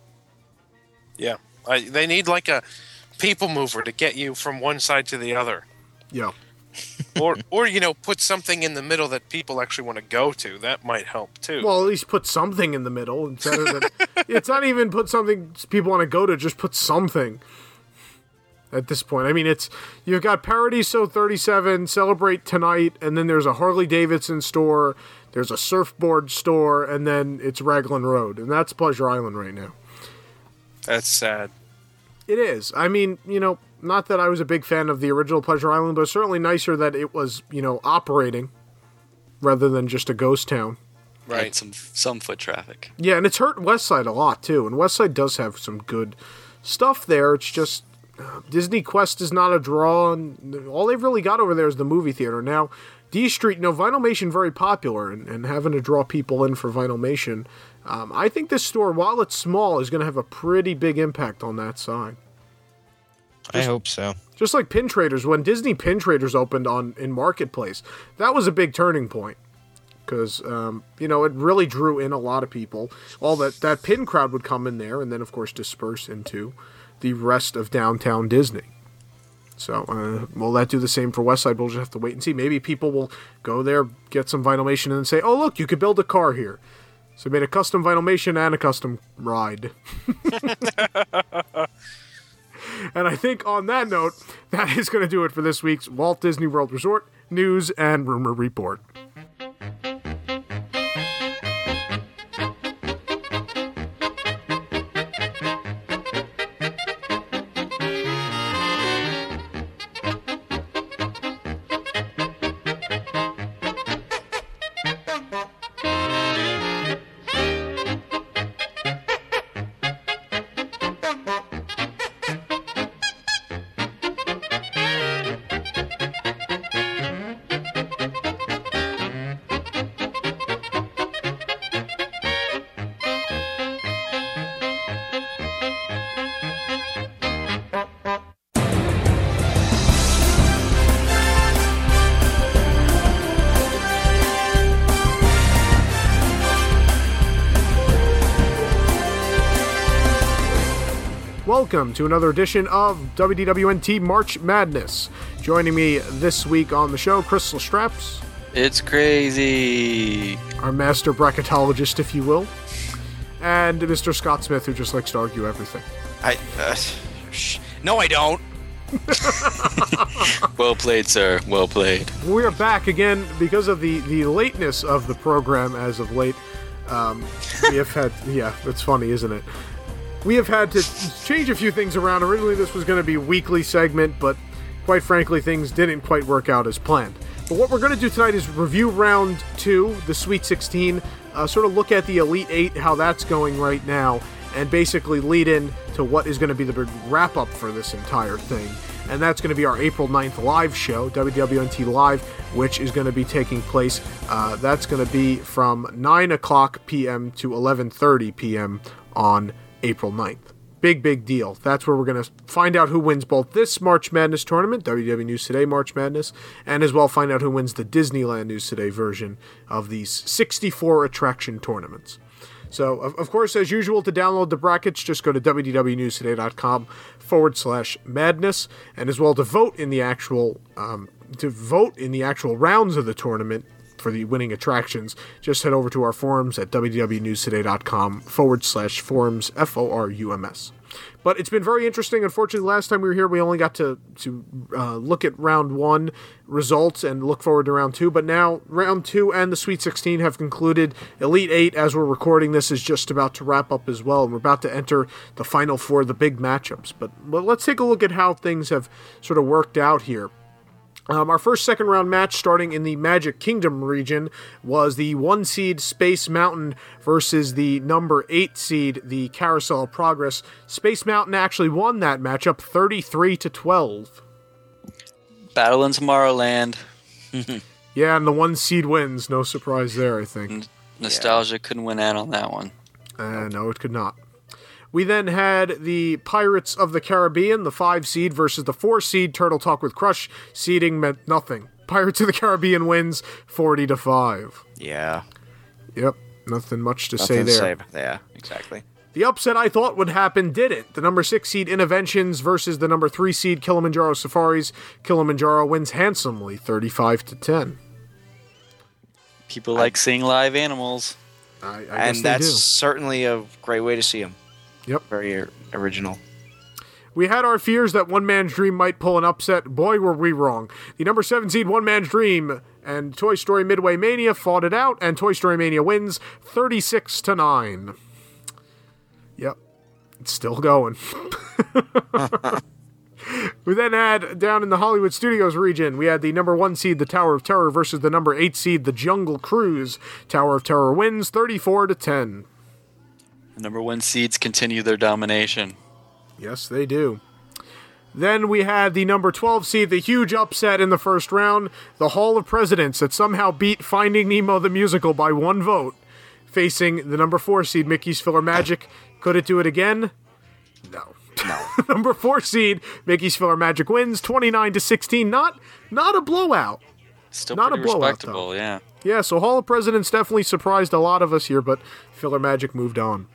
Yeah. I, they need like a people mover to get you from one side to the other. Yeah. or, or you know, put something in the middle that people actually want to go to. That might help too. Well, at least put something in the middle. It's, better than, it's not even put something people want to go to. Just put something. At this point, I mean, it's you've got Paradiso thirty-seven, Celebrate Tonight, and then there's a Harley Davidson store. There's a surfboard store, and then it's Raglan Road, and that's Pleasure Island right now. That's sad. It is. I mean, you know, not that I was a big fan of the original Pleasure Island, but it's certainly nicer that it was, you know, operating rather than just a ghost town. Right. And some some foot traffic. Yeah, and it's hurt Westside a lot too, and Westside does have some good stuff there. It's just uh, Disney Quest is not a draw, and all they've really got over there is the movie theater. Now, D Street, you know, Vinylmation very popular, and, and having to draw people in for Vinylmation. Um, I think this store, while it's small, is going to have a pretty big impact on that side. Just, I hope so. Just like Pin Traders, when Disney Pin Traders opened on in Marketplace, that was a big turning point. Because, um, you know, it really drew in a lot of people. All that, that pin crowd would come in there and then, of course, disperse into the rest of downtown Disney. So, uh, will that do the same for Westside? We'll just have to wait and see. Maybe people will go there, get some Vinylmation, and say, oh, look, you could build a car here. So made a custom Vinylmation and a custom ride. And I think on that note, that is going to do it for this week's Walt Disney World Resort News and Rumor Report. Welcome to another edition of W D W N T March Madness. Joining me this week on the show, Crystal Straps. It's crazy. Our master bracketologist, if you will. And Mister Scott Smith, who just likes to argue everything. I, uh, sh- no, I don't. Well played, sir. Well played. We are back again because of the, the lateness of the program as of late. Um, we have had, yeah, it's funny, isn't it? We have had to change a few things around. Originally, this was going to be a weekly segment, but quite frankly, things didn't quite work out as planned. But what we're going to do tonight is review round two, the Sweet sixteen, uh, sort of look at the Elite Eight, how that's going right now, and basically lead in to what is going to be the big wrap-up for this entire thing. And that's going to be our April ninth live show, W W N T Live, which is going to be taking place. Uh, that's going to be from nine o'clock p.m. to eleven thirty p.m. on April ninth. Big, big deal. That's where we're going to find out who wins both this March Madness tournament, W W News Today March Madness, and as well find out who wins the Disneyland News Today version of these sixty-four attraction tournaments. So, of, of course, as usual, to download the brackets, just go to www.newstoday.com forward slash madness, and as well to vote in the actual um, to vote in the actual rounds of the tournament for the winning attractions, just head over to our forums at www.newstoday.com forward slash forums, F O R U M S. But it's been very interesting. Unfortunately, last time we were here, we only got to, to uh, look at round one results and look forward to round two. But now, round two and the Sweet sixteen have concluded. Elite Eight, as we're recording this, is just about to wrap up as well. And we're about to enter the Final Four, the big matchups. But well, let's take a look at how things have sort of worked out here. Um, our first second round match, starting in the Magic Kingdom region, was the one seed Space Mountain versus the number eight seed, the Carousel of Progress. Space Mountain actually won that matchup thirty-three to twelve. Battle in Tomorrowland. Yeah, and the one seed wins. No surprise there, I think. N- nostalgia yeah. couldn't win out on that one. Uh, no, it could not. We then had the Pirates of the Caribbean, the five seed, versus the four seed Turtle Talk with Crush. Seeding meant nothing. Pirates of the Caribbean wins forty to five. Yeah. Yep. Nothing much to nothing say there. To say. Yeah, exactly. The upset I thought would happen didn't. The number six seed Innoventions versus the number three seed Kilimanjaro Safaris. Kilimanjaro wins handsomely, thirty-five to ten. People like seeing live animals. I, I and guess that's they do. certainly a great way to see them. Yep. Very uh, original. We had our fears that One Man's Dream might pull an upset. Boy, were we wrong. The number seven seed One Man's Dream and Toy Story Midway Mania fought it out, and Toy Story Mania wins thirty-six to nine. Yep. It's still going. We then had, down in the Hollywood Studios region, we had the number one seed, the Tower of Terror, versus the number eight seed, the Jungle Cruise. Tower of Terror wins thirty-four to ten. The number one seeds continue their domination. Yes, they do. Then we had the number twelve seed, the huge upset in the first round, the Hall of Presidents that somehow beat Finding Nemo the Musical by one vote, facing the number four seed, Mickey's Filler Magic. Could it do it again? No. No. Number four seed, Mickey's Filler Magic wins twenty-nine to sixteen. Not not a blowout. Still not pretty a blowout, respectable, though. yeah. Yeah, so Hall of Presidents definitely surprised a lot of us here, but Filler Magic moved on.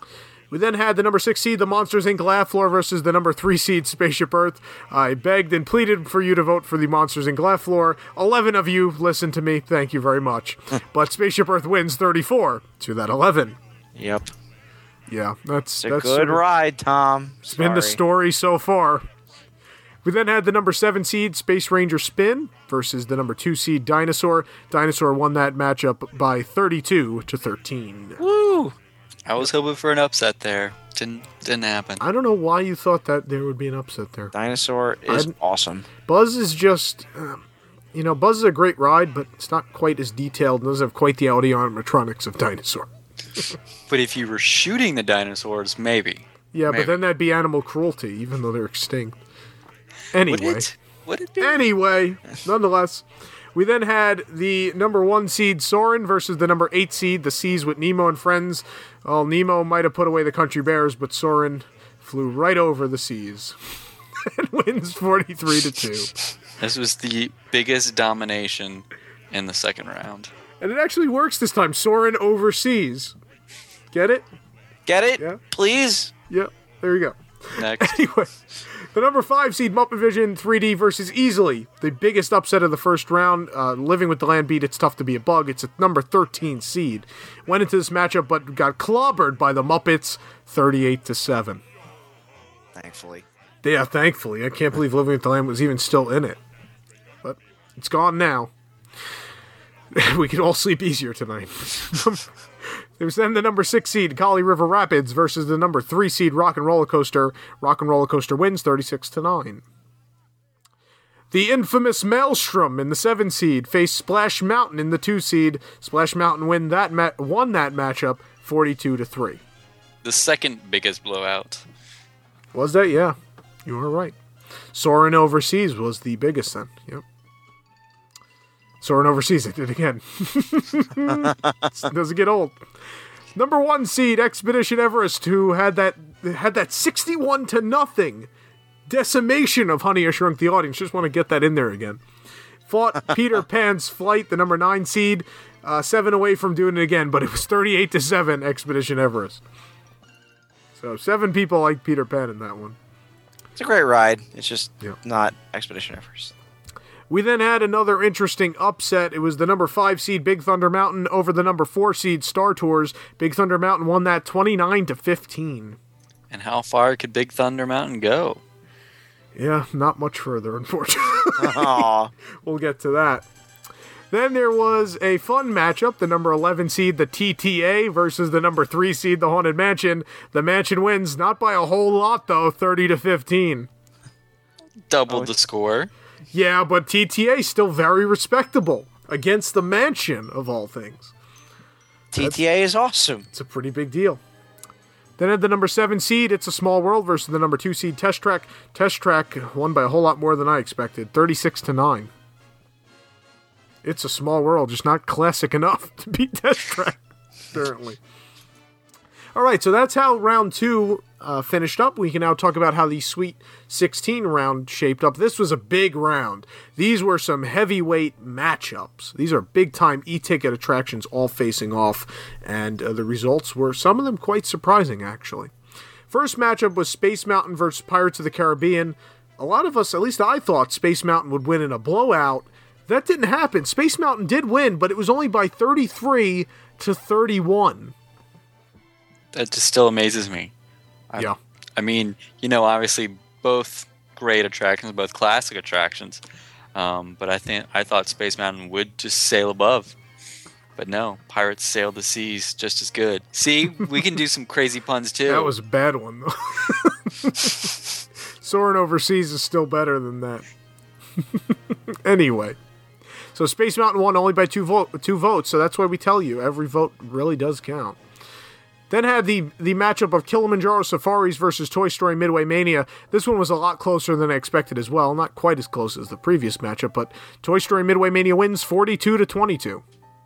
We then had the number six seed, the Monsters, Incorporated. Laugh Floor versus the number three seed, Spaceship Earth. I begged and pleaded for you to vote for the Monsters, Incorporated. Laugh Floor. eleven of you listened to me. Thank you very much. But Spaceship Earth wins thirty-four to that eleven. Yep. Yeah, that's It's a that's good sort of- ride, Tom. It's been the Sorry. story so far. We then had the number seven seed, Space Ranger Spin, versus the number two seed, Dinosaur. Dinosaur won that matchup by thirty-two to thirteen. Woo! I was hoping for an upset there. Didn't didn't happen. I don't know why you thought that there would be an upset there. Dinosaur is I'd- awesome. Buzz is just, um, you know, Buzz is a great ride, but it's not quite as detailed and doesn't have quite the audio animatronics of Dinosaur. But if you were shooting the dinosaurs, maybe. Yeah, Maybe. but then that'd be animal cruelty, even though they're extinct. Anyway. Would it? Would it be? Anyway, nonetheless, we then had the number one seed Soren versus the number eight seed The Seas with Nemo and Friends. Well, Nemo might have put away the Country Bears, but Soren flew right over the seas and wins forty-three to two. This was the biggest domination in the second round. And it actually works this time. Soren overseas. Get it? Get it? Yeah. Please? Yep. There you go. Next. Anyway, the number five seed Muppet Vision three D versus easily the biggest upset of the first round. Uh, living with the land beat, it's tough to be a bug. It's a number thirteen seed. Went into this matchup, but got clobbered by the Muppets, thirty-eight to seven. Thankfully. Yeah, thankfully. I can't believe Living with the Land was even still in it. But it's gone now. We can all sleep easier tonight. It was then the number six seed Kali River Rapids versus the number three seed Rock and Roller Coaster. Rock and Roller Coaster wins thirty-six to nine. The infamous Maelstrom in the seven seed faced Splash Mountain in the two seed. Splash Mountain win that ma- won that matchup forty-two to three. The second biggest blowout. Was that? Yeah. You were right. Soarin' Overseas was the biggest then. Yep. Soarin' Overseas, I did again. Doesn't get old. Number one seed Expedition Everest, who had that had that sixty-one to nothing decimation of Honey, I Shrunk the Audience. Just want to get that in there again. Fought Peter Pan's Flight, the number nine seed, uh, seven away from doing it again, but it was thirty-eight to seven Expedition Everest. So seven people like Peter Pan in that one. It's a great ride. It's just Yep. not Expedition Everest. We then had another interesting upset. It was the number five seed Big Thunder Mountain over the number four seed Star Tours. Big Thunder Mountain won that twenty-nine to fifteen. And how far could Big Thunder Mountain go? Yeah, not much further, unfortunately. Aww. We'll get to that. Then there was a fun matchup. The number eleven seed, the T T A, versus the number three seed, the Haunted Mansion. The Mansion wins, not by a whole lot, though, thirty to fifteen. Doubled the score. Yeah, but T T A still very respectable against the Mansion, of all things. T T A is awesome. It's a pretty big deal. Then at the number seven seed, It's a Small World versus the number two seed Test Track. Test Track won by a whole lot more than I expected, thirty-six to nine. It's a Small World, just not classic enough to beat Test Track, apparently. All right, so that's how round two uh, finished up, we can now talk about how the Sweet sixteen round shaped up. This was a big round. These were some heavyweight matchups. These are big-time e-ticket attractions all facing off, and uh, the results were, some of them, quite surprising, actually. First matchup was Space Mountain versus Pirates of the Caribbean. A lot of us, at least I thought, Space Mountain would win in a blowout. That didn't happen. Space Mountain did win, but it was only by thirty-three to thirty-one. That just still amazes me. I, yeah. I mean, you know, obviously both great attractions, both classic attractions. Um, but I think I thought Space Mountain would just sail above. But no, Pirates sailed the seas just as good. See, we can do some crazy puns too. That was a bad one, though. Soaring overseas is still better than that. Anyway. So Space Mountain won only by two, vo- two votes, so that's why we tell you, every vote really does count. Then had the, the matchup of Kilimanjaro Safaris versus Toy Story Midway Mania. This one was a lot closer than I expected as well. Not quite as close as the previous matchup, but Toy Story Midway Mania wins forty-two to twenty-two.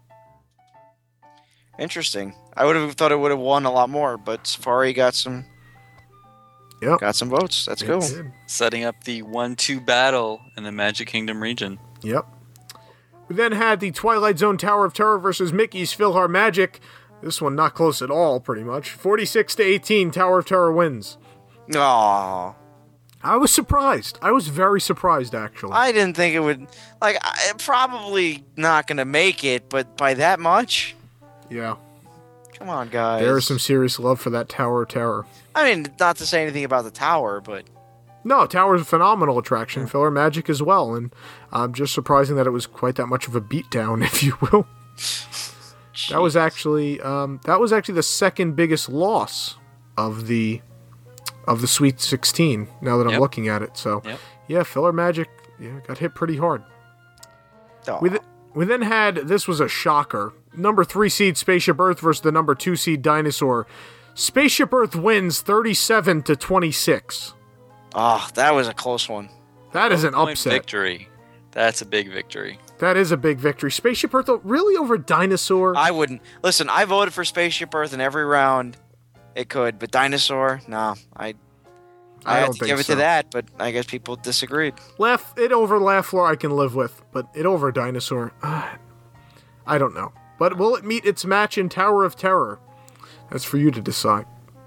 Interesting. I would have thought it would have won a lot more, but Safari got some Yep. got some votes. That's It cool. did. Setting up the one two battle in the Magic Kingdom region. Yep. We then had the Twilight Zone Tower of Terror versus Mickey's PhilharMagic. This one not close at all, pretty much. forty-six to eighteen, Tower of Terror wins. Aww. I was surprised. I was very surprised, actually. I didn't think it would. Like, I, probably not going to make it, but by that much? Yeah. Come on, guys. There is some serious love for that Tower of Terror. I mean, not to say anything about the tower, but... No, Tower's a phenomenal attraction. PhilharMagic as well, and um, just surprising that it was quite that much of a beatdown, if you will. Jeez. That was actually um, that was actually the second biggest loss of the of the Sweet sixteen. Now that I'm yep. looking at it, so yep. yeah, PhilharMagic yeah got hit pretty hard. Oh. We th- we then had, this was a shocker, number three seed Spaceship Earth versus the number two seed Dinosaur. Spaceship Earth wins thirty-seven to twenty-six. Oh, that was a close one. That is an Point upset. Victory. That's a big victory. That is a big victory. Spaceship Earth, really over Dinosaur? I wouldn't. Listen, I voted for Spaceship Earth in every round it could, but Dinosaur, no. I I, I had don't to think give it so. to that, but I guess people disagreed. Laugh, it over Laugh Floor I can live with, but it over Dinosaur, uh, I don't know. But will it meet its match in Tower of Terror? That's for you to decide.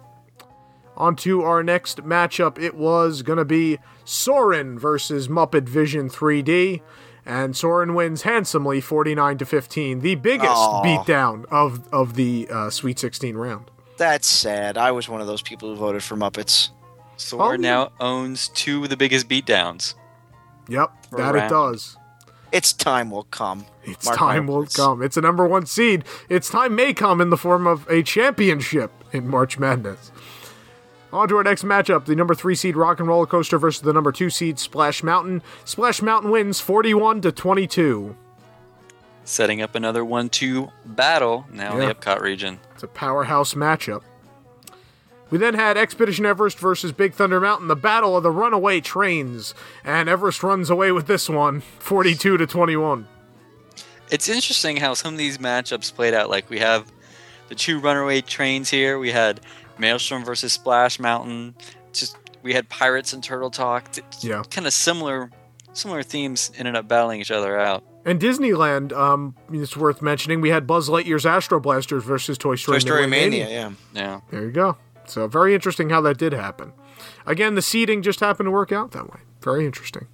On to our next matchup. It was going to be Soarin' versus Muppet Vision three D. And Soarin' wins handsomely forty-nine to fifteen. The biggest Aww. beatdown of, of the uh, Sweet sixteen round. That's sad. I was one of those people who voted for Muppets. Soar Oh. now owns two of the biggest beatdowns. Yep, For a that it round. does. Its time will come. Its Mark my time will words. come. It's a number one seed. Its time may come in the form of a championship in March Madness. On to our next matchup, the number three seed Rock and Roller Coaster versus the number two seed Splash Mountain. Splash Mountain wins forty-one to twenty-two. Setting up another one two battle now in Yeah. the Epcot region. It's a powerhouse matchup. We then had Expedition Everest versus Big Thunder Mountain, the battle of the runaway trains. And Everest runs away with this one, forty-two to twenty-one. It's interesting how some of these matchups played out. Like we have the two runaway trains here. We had Maelstrom versus Splash Mountain. Just we had Pirates and Turtle Talk. Yeah. Kind of similar, similar themes ended up battling each other out. And Disneyland, um, it's worth mentioning, we had Buzz Lightyear's Astro Blasters versus Toy Story, Toy Story Midway Mania, yeah. Yeah. There you go. So very interesting how that did happen. Again, the seeding just happened to work out that way. Very interesting.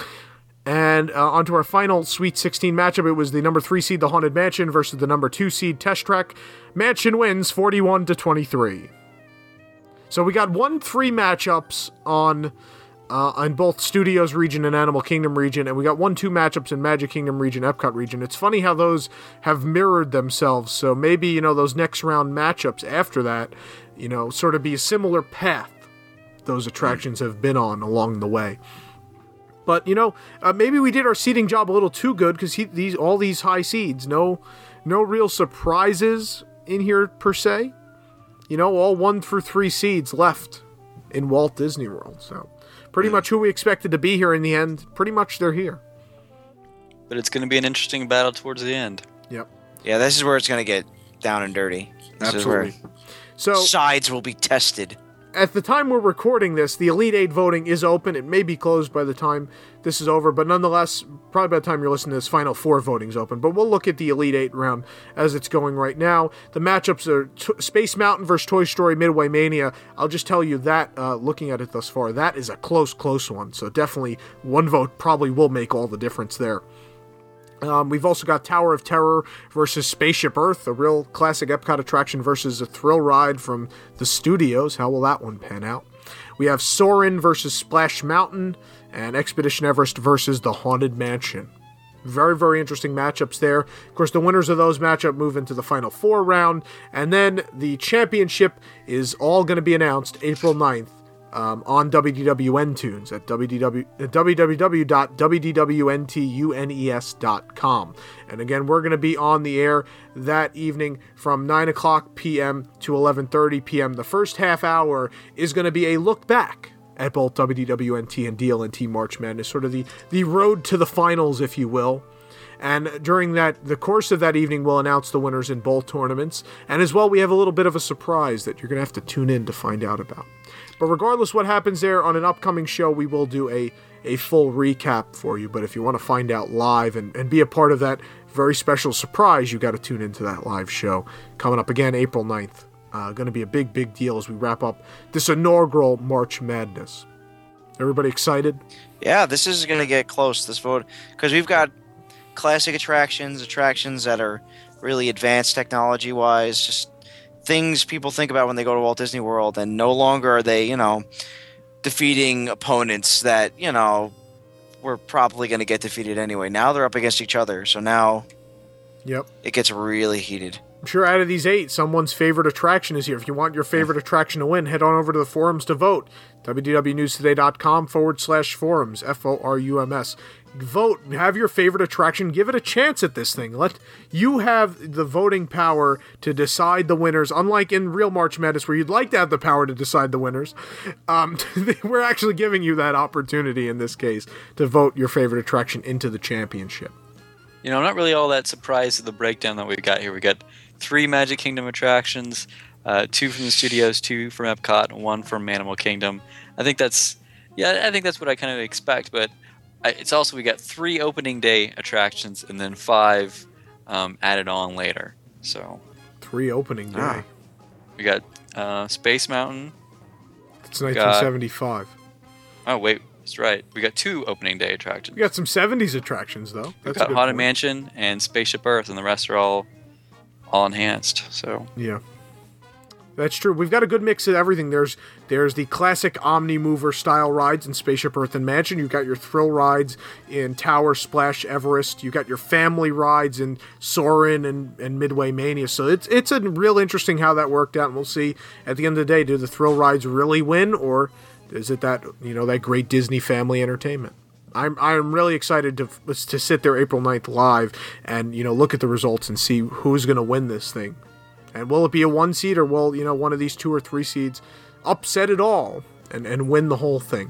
And uh, on to our final Sweet sixteen matchup. It was the number three seed, the Haunted Mansion, versus the number two seed, Test Track. Mansion wins forty-one to twenty-three. So we got one three matchups on uh, on both Studios region and Animal Kingdom region, and we got one two matchups in Magic Kingdom region, Epcot region. It's funny how those have mirrored themselves. So maybe, you know, those next round matchups after that, you know, sort of be a similar path those attractions have been on along the way. But, you know, uh, maybe we did our seeding job a little too good because these all these high seeds, no, no real surprises in here per se. You know, all one through three seeds left in Walt Disney World. So pretty much who we expected to be here in the end, pretty much they're here. But it's going to be an interesting battle towards the end. Yep. Yeah, this is where it's going to get down and dirty. This Absolutely. Is where So sides will be tested. at the time we're recording this, the Elite Eight voting is open. It may be closed by the time this is over, but nonetheless, probably by the time you're listening to this, Final Four voting's open. But we'll look at the Elite Eight round as it's going right now. The matchups are T- Space Mountain versus Toy Story Midway Mania. I'll just tell you that, uh, looking at it thus far, that is a close, close one. So definitely one vote probably will make all the difference there. Um, we've also got Tower of Terror versus Spaceship Earth, a real classic Epcot attraction versus a thrill ride from the studios. How will that one pan out? We have Soarin' versus Splash Mountain, and Expedition Everest versus the Haunted Mansion. Very, very interesting matchups there. Of course, the winners of those matchups move into the Final Four round, and then the championship is all going to be announced April ninth. Um, on W D W N Tunes at w w w dot w d w n tunes dot com. And again, we're going to be on the air that evening from nine o'clock p.m. to eleven thirty p.m. The first half hour is going to be a look back at both W D W N T and D L N T March Madness, sort of the, the road to the finals, if you will. And during that, the course of that evening, we'll announce the winners in both tournaments. And as well, we have a little bit of a surprise that you're going to have to tune in to find out about. But regardless what happens there, on an upcoming show, we will do a, a full recap for you. But if you want to find out live and, and be a part of that very special surprise, you got to tune into that live show. Coming up again, April ninth. Uh, going to be a big, big deal as we wrap up this inaugural March Madness. Everybody excited? Yeah, this is going to get close, this vote, because we've got classic attractions, attractions that are really advanced technology-wise, just things people think about when they go to Walt Disney World, and no longer are they, you know, defeating opponents that, you know, were probably going to get defeated anyway. Now they're up against each other, so now yep, it gets really heated. I'm sure out of these eight, someone's favorite attraction is here. If you want your favorite attraction to win, head on over to the forums to vote. wdwnewstoday.com forward slash forums, F O R U M S. Vote, have your favorite attraction, give it a chance at this thing. Let you have the voting power to decide the winners, unlike in real March Madness where you'd like to have the power to decide the winners. Um, we're actually giving you that opportunity in this case to vote your favorite attraction into the championship. You know, I'm not really all that surprised at the breakdown that we got here. We got three Magic Kingdom attractions, uh, two from the studios, two from Epcot, and one from Animal Kingdom. I think that's, yeah, I think that's what I kind of expect, but I, it's also, we got three opening day attractions and then five um, added on later. So three opening day. Ah. We got uh, Space Mountain. It's nineteen seventy-five. Got, oh, wait. That's right. We got two opening day attractions. We got some seventies attractions, though. We That's got a Haunted point. Mansion and Spaceship Earth, and the rest are all all enhanced. So yeah, that's true. We've got a good mix of everything. There's there's the classic Omni Mover style rides in Spaceship Earth and Mansion. You've got your thrill rides in Tower, Splash, Everest. You've got your family rides in Soarin' and, and Midway Mania. So it's it's a real interesting how that worked out, and we'll see at the end of the day, do the thrill rides really win, or is it that, you know, that great Disney family entertainment? I'm I'm really excited to to sit there April ninth live and, you know, look at the results and see who's going to win this thing. And will it be a one seed, or will, you know, one of these two or three seeds upset it all and, and win the whole thing?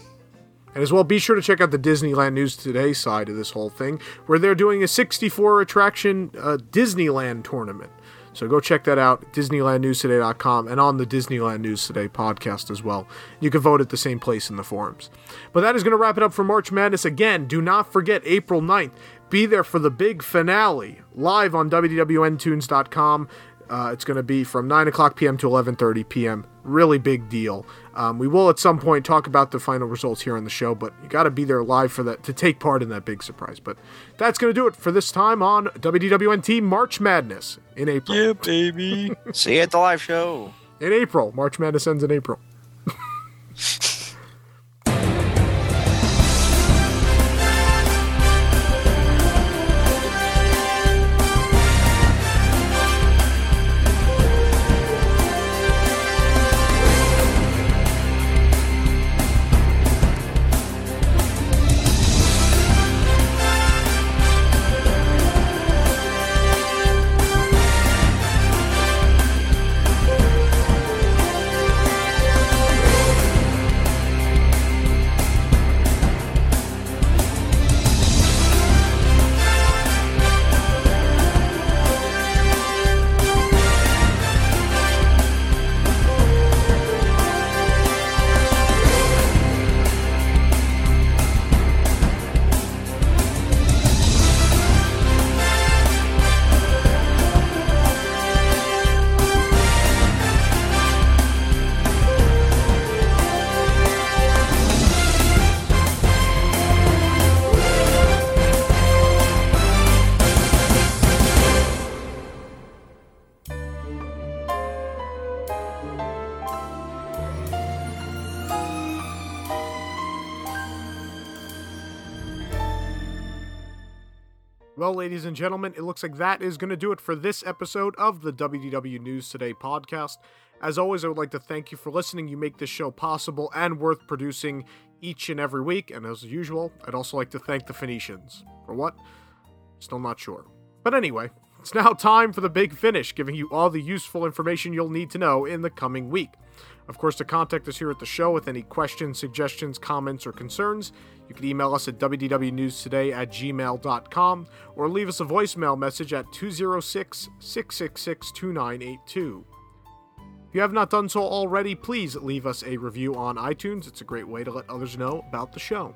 And as well, be sure to check out the Disneyland News Today side of this whole thing, where they're doing a sixty-four attraction uh, Disneyland tournament. So go check that out, disneyland news today dot com, and on the Disneyland News Today podcast as well. You can vote at the same place in the forums. But that is going to wrap it up for March Madness. Again, do not forget April ninth. Be there for the big finale, live on w w w n tunes dot com. Uh, it's going to be from nine o'clock p.m. to eleven thirty p.m. Really big deal. Um, we will at some point talk about the final results here on the show, but you got to be there live for that to take part in that big surprise. But that's going to do it for this time on W D W N T March Madness in April. Yeah, baby. See you at the live show. In April. March Madness ends in April. Well, ladies and gentlemen, it looks like that is going to do it for this episode of the W D W News Today podcast. As always, I would like to thank you for listening. You make this show possible and worth producing each and every week. And as usual, I'd also like to thank the Phoenicians. For what? Still not sure. But anyway, it's now time for the big finish, giving you all the useful information you'll need to know in the coming week. Of course, to contact us here at the show with any questions, suggestions, comments, or concerns, you can email us at w d w news today at gmail dot com or leave us a voicemail message at two oh six, six six six, two nine eight two. If you have not done so already, please leave us a review on iTunes. It's a great way to let others know about the show.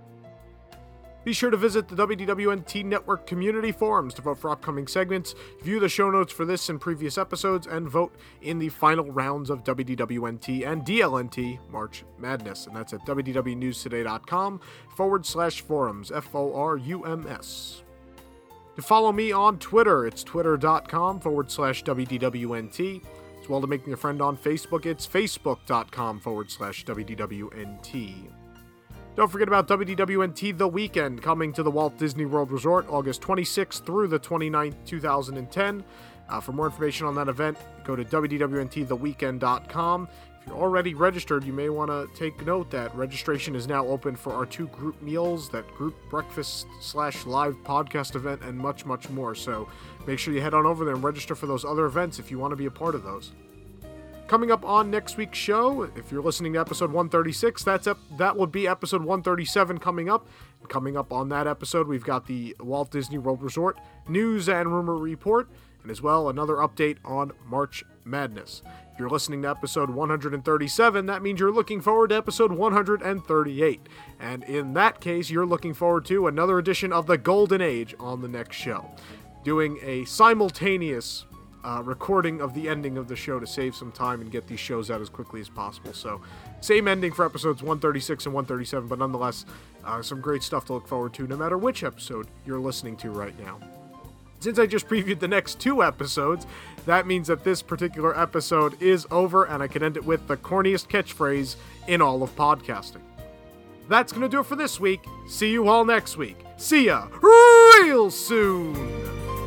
Be sure to visit the W D W N T Network community forums to vote for upcoming segments, view the show notes for this and previous episodes, and vote in the final rounds of W D W N T and D L N T March Madness. And that's at w d w news today dot com forward slash forums, F O R U M S. To follow me on Twitter, it's twitter.com forward slash WDWNT. As well, to make me a friend on Facebook, it's facebook.com forward slash WDWNT. Don't forget about W D W N T The Weekend, coming to the Walt Disney World Resort August twenty-sixth through the twenty-ninth, two thousand ten. Uh, for more information on that event, go to w d w n t the weekend dot com. If you're already registered, you may want to take note that registration is now open for our two group meals, that group breakfast slash live podcast event, and much, much more. So make sure you head on over there and register for those other events if you want to be a part of those. Coming up on next week's show, if you're listening to episode one thirty-six, that's ep- that will be episode one thirty-seven coming up. And coming up on that episode, we've got the Walt Disney World Resort News and Rumor Report, and as well another update on March Madness. If you're listening to episode one thirty-seven, that means you're looking forward to episode one thirty-eight. And in that case, you're looking forward to another edition of the Golden Age on the next show. Doing a simultaneous Uh, recording of the ending of the show to save some time and get these shows out as quickly as possible. So, same ending for episodes one thirty-six and one thirty-seven, but nonetheless, uh, some great stuff to look forward to no matter which episode you're listening to right now. Since I just previewed the next two episodes, that means that this particular episode is over, and I can end it with the corniest catchphrase in all of podcasting. That's going to do it for this week. See you all next week. See ya real soon!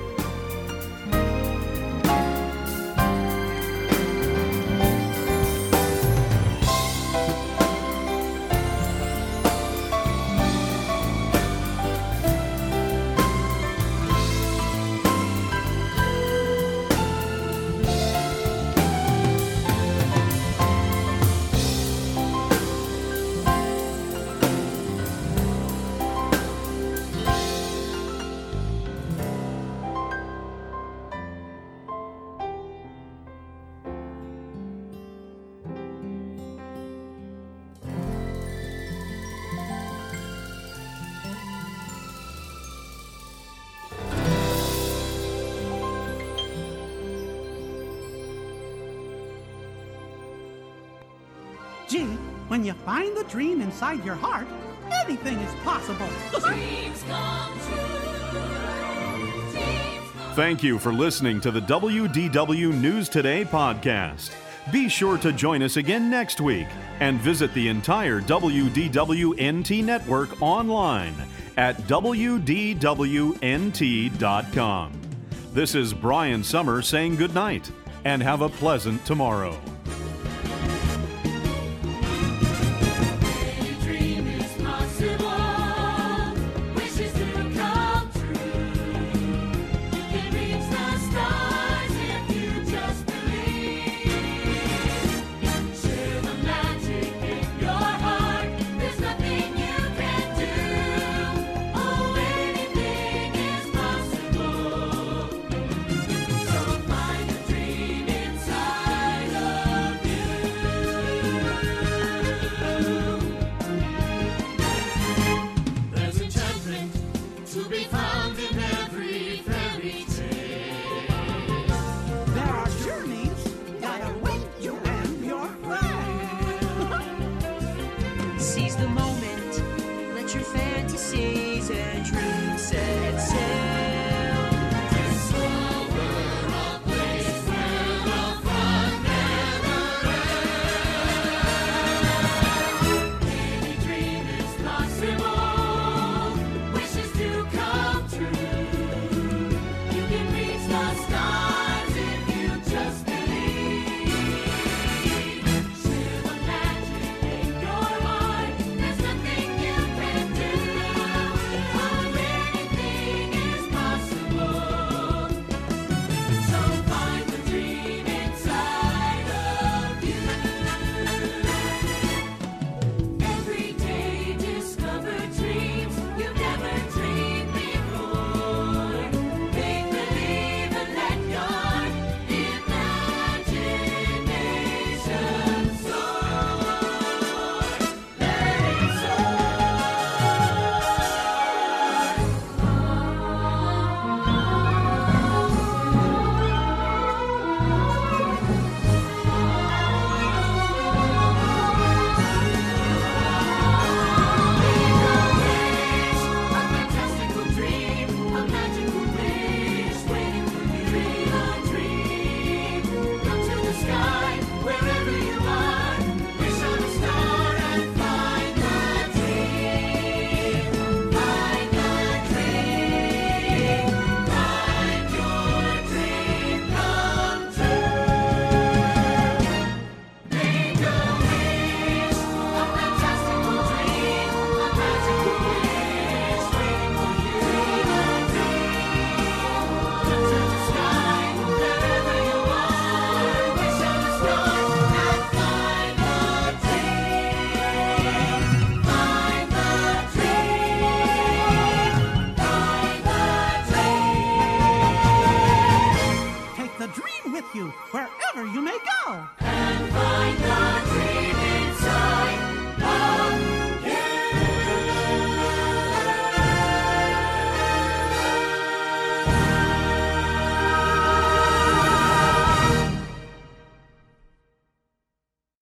Gee, when you find the dream inside your heart, anything is possible. Dreams come true. Dreams come Thank you for listening to the W D W News Today podcast. Be sure to join us again next week and visit the entire W D W N T network online at w d w n t dot com. This is Brian Summer saying goodnight and have a pleasant tomorrow. Seize the moment, let your fantasies and dreams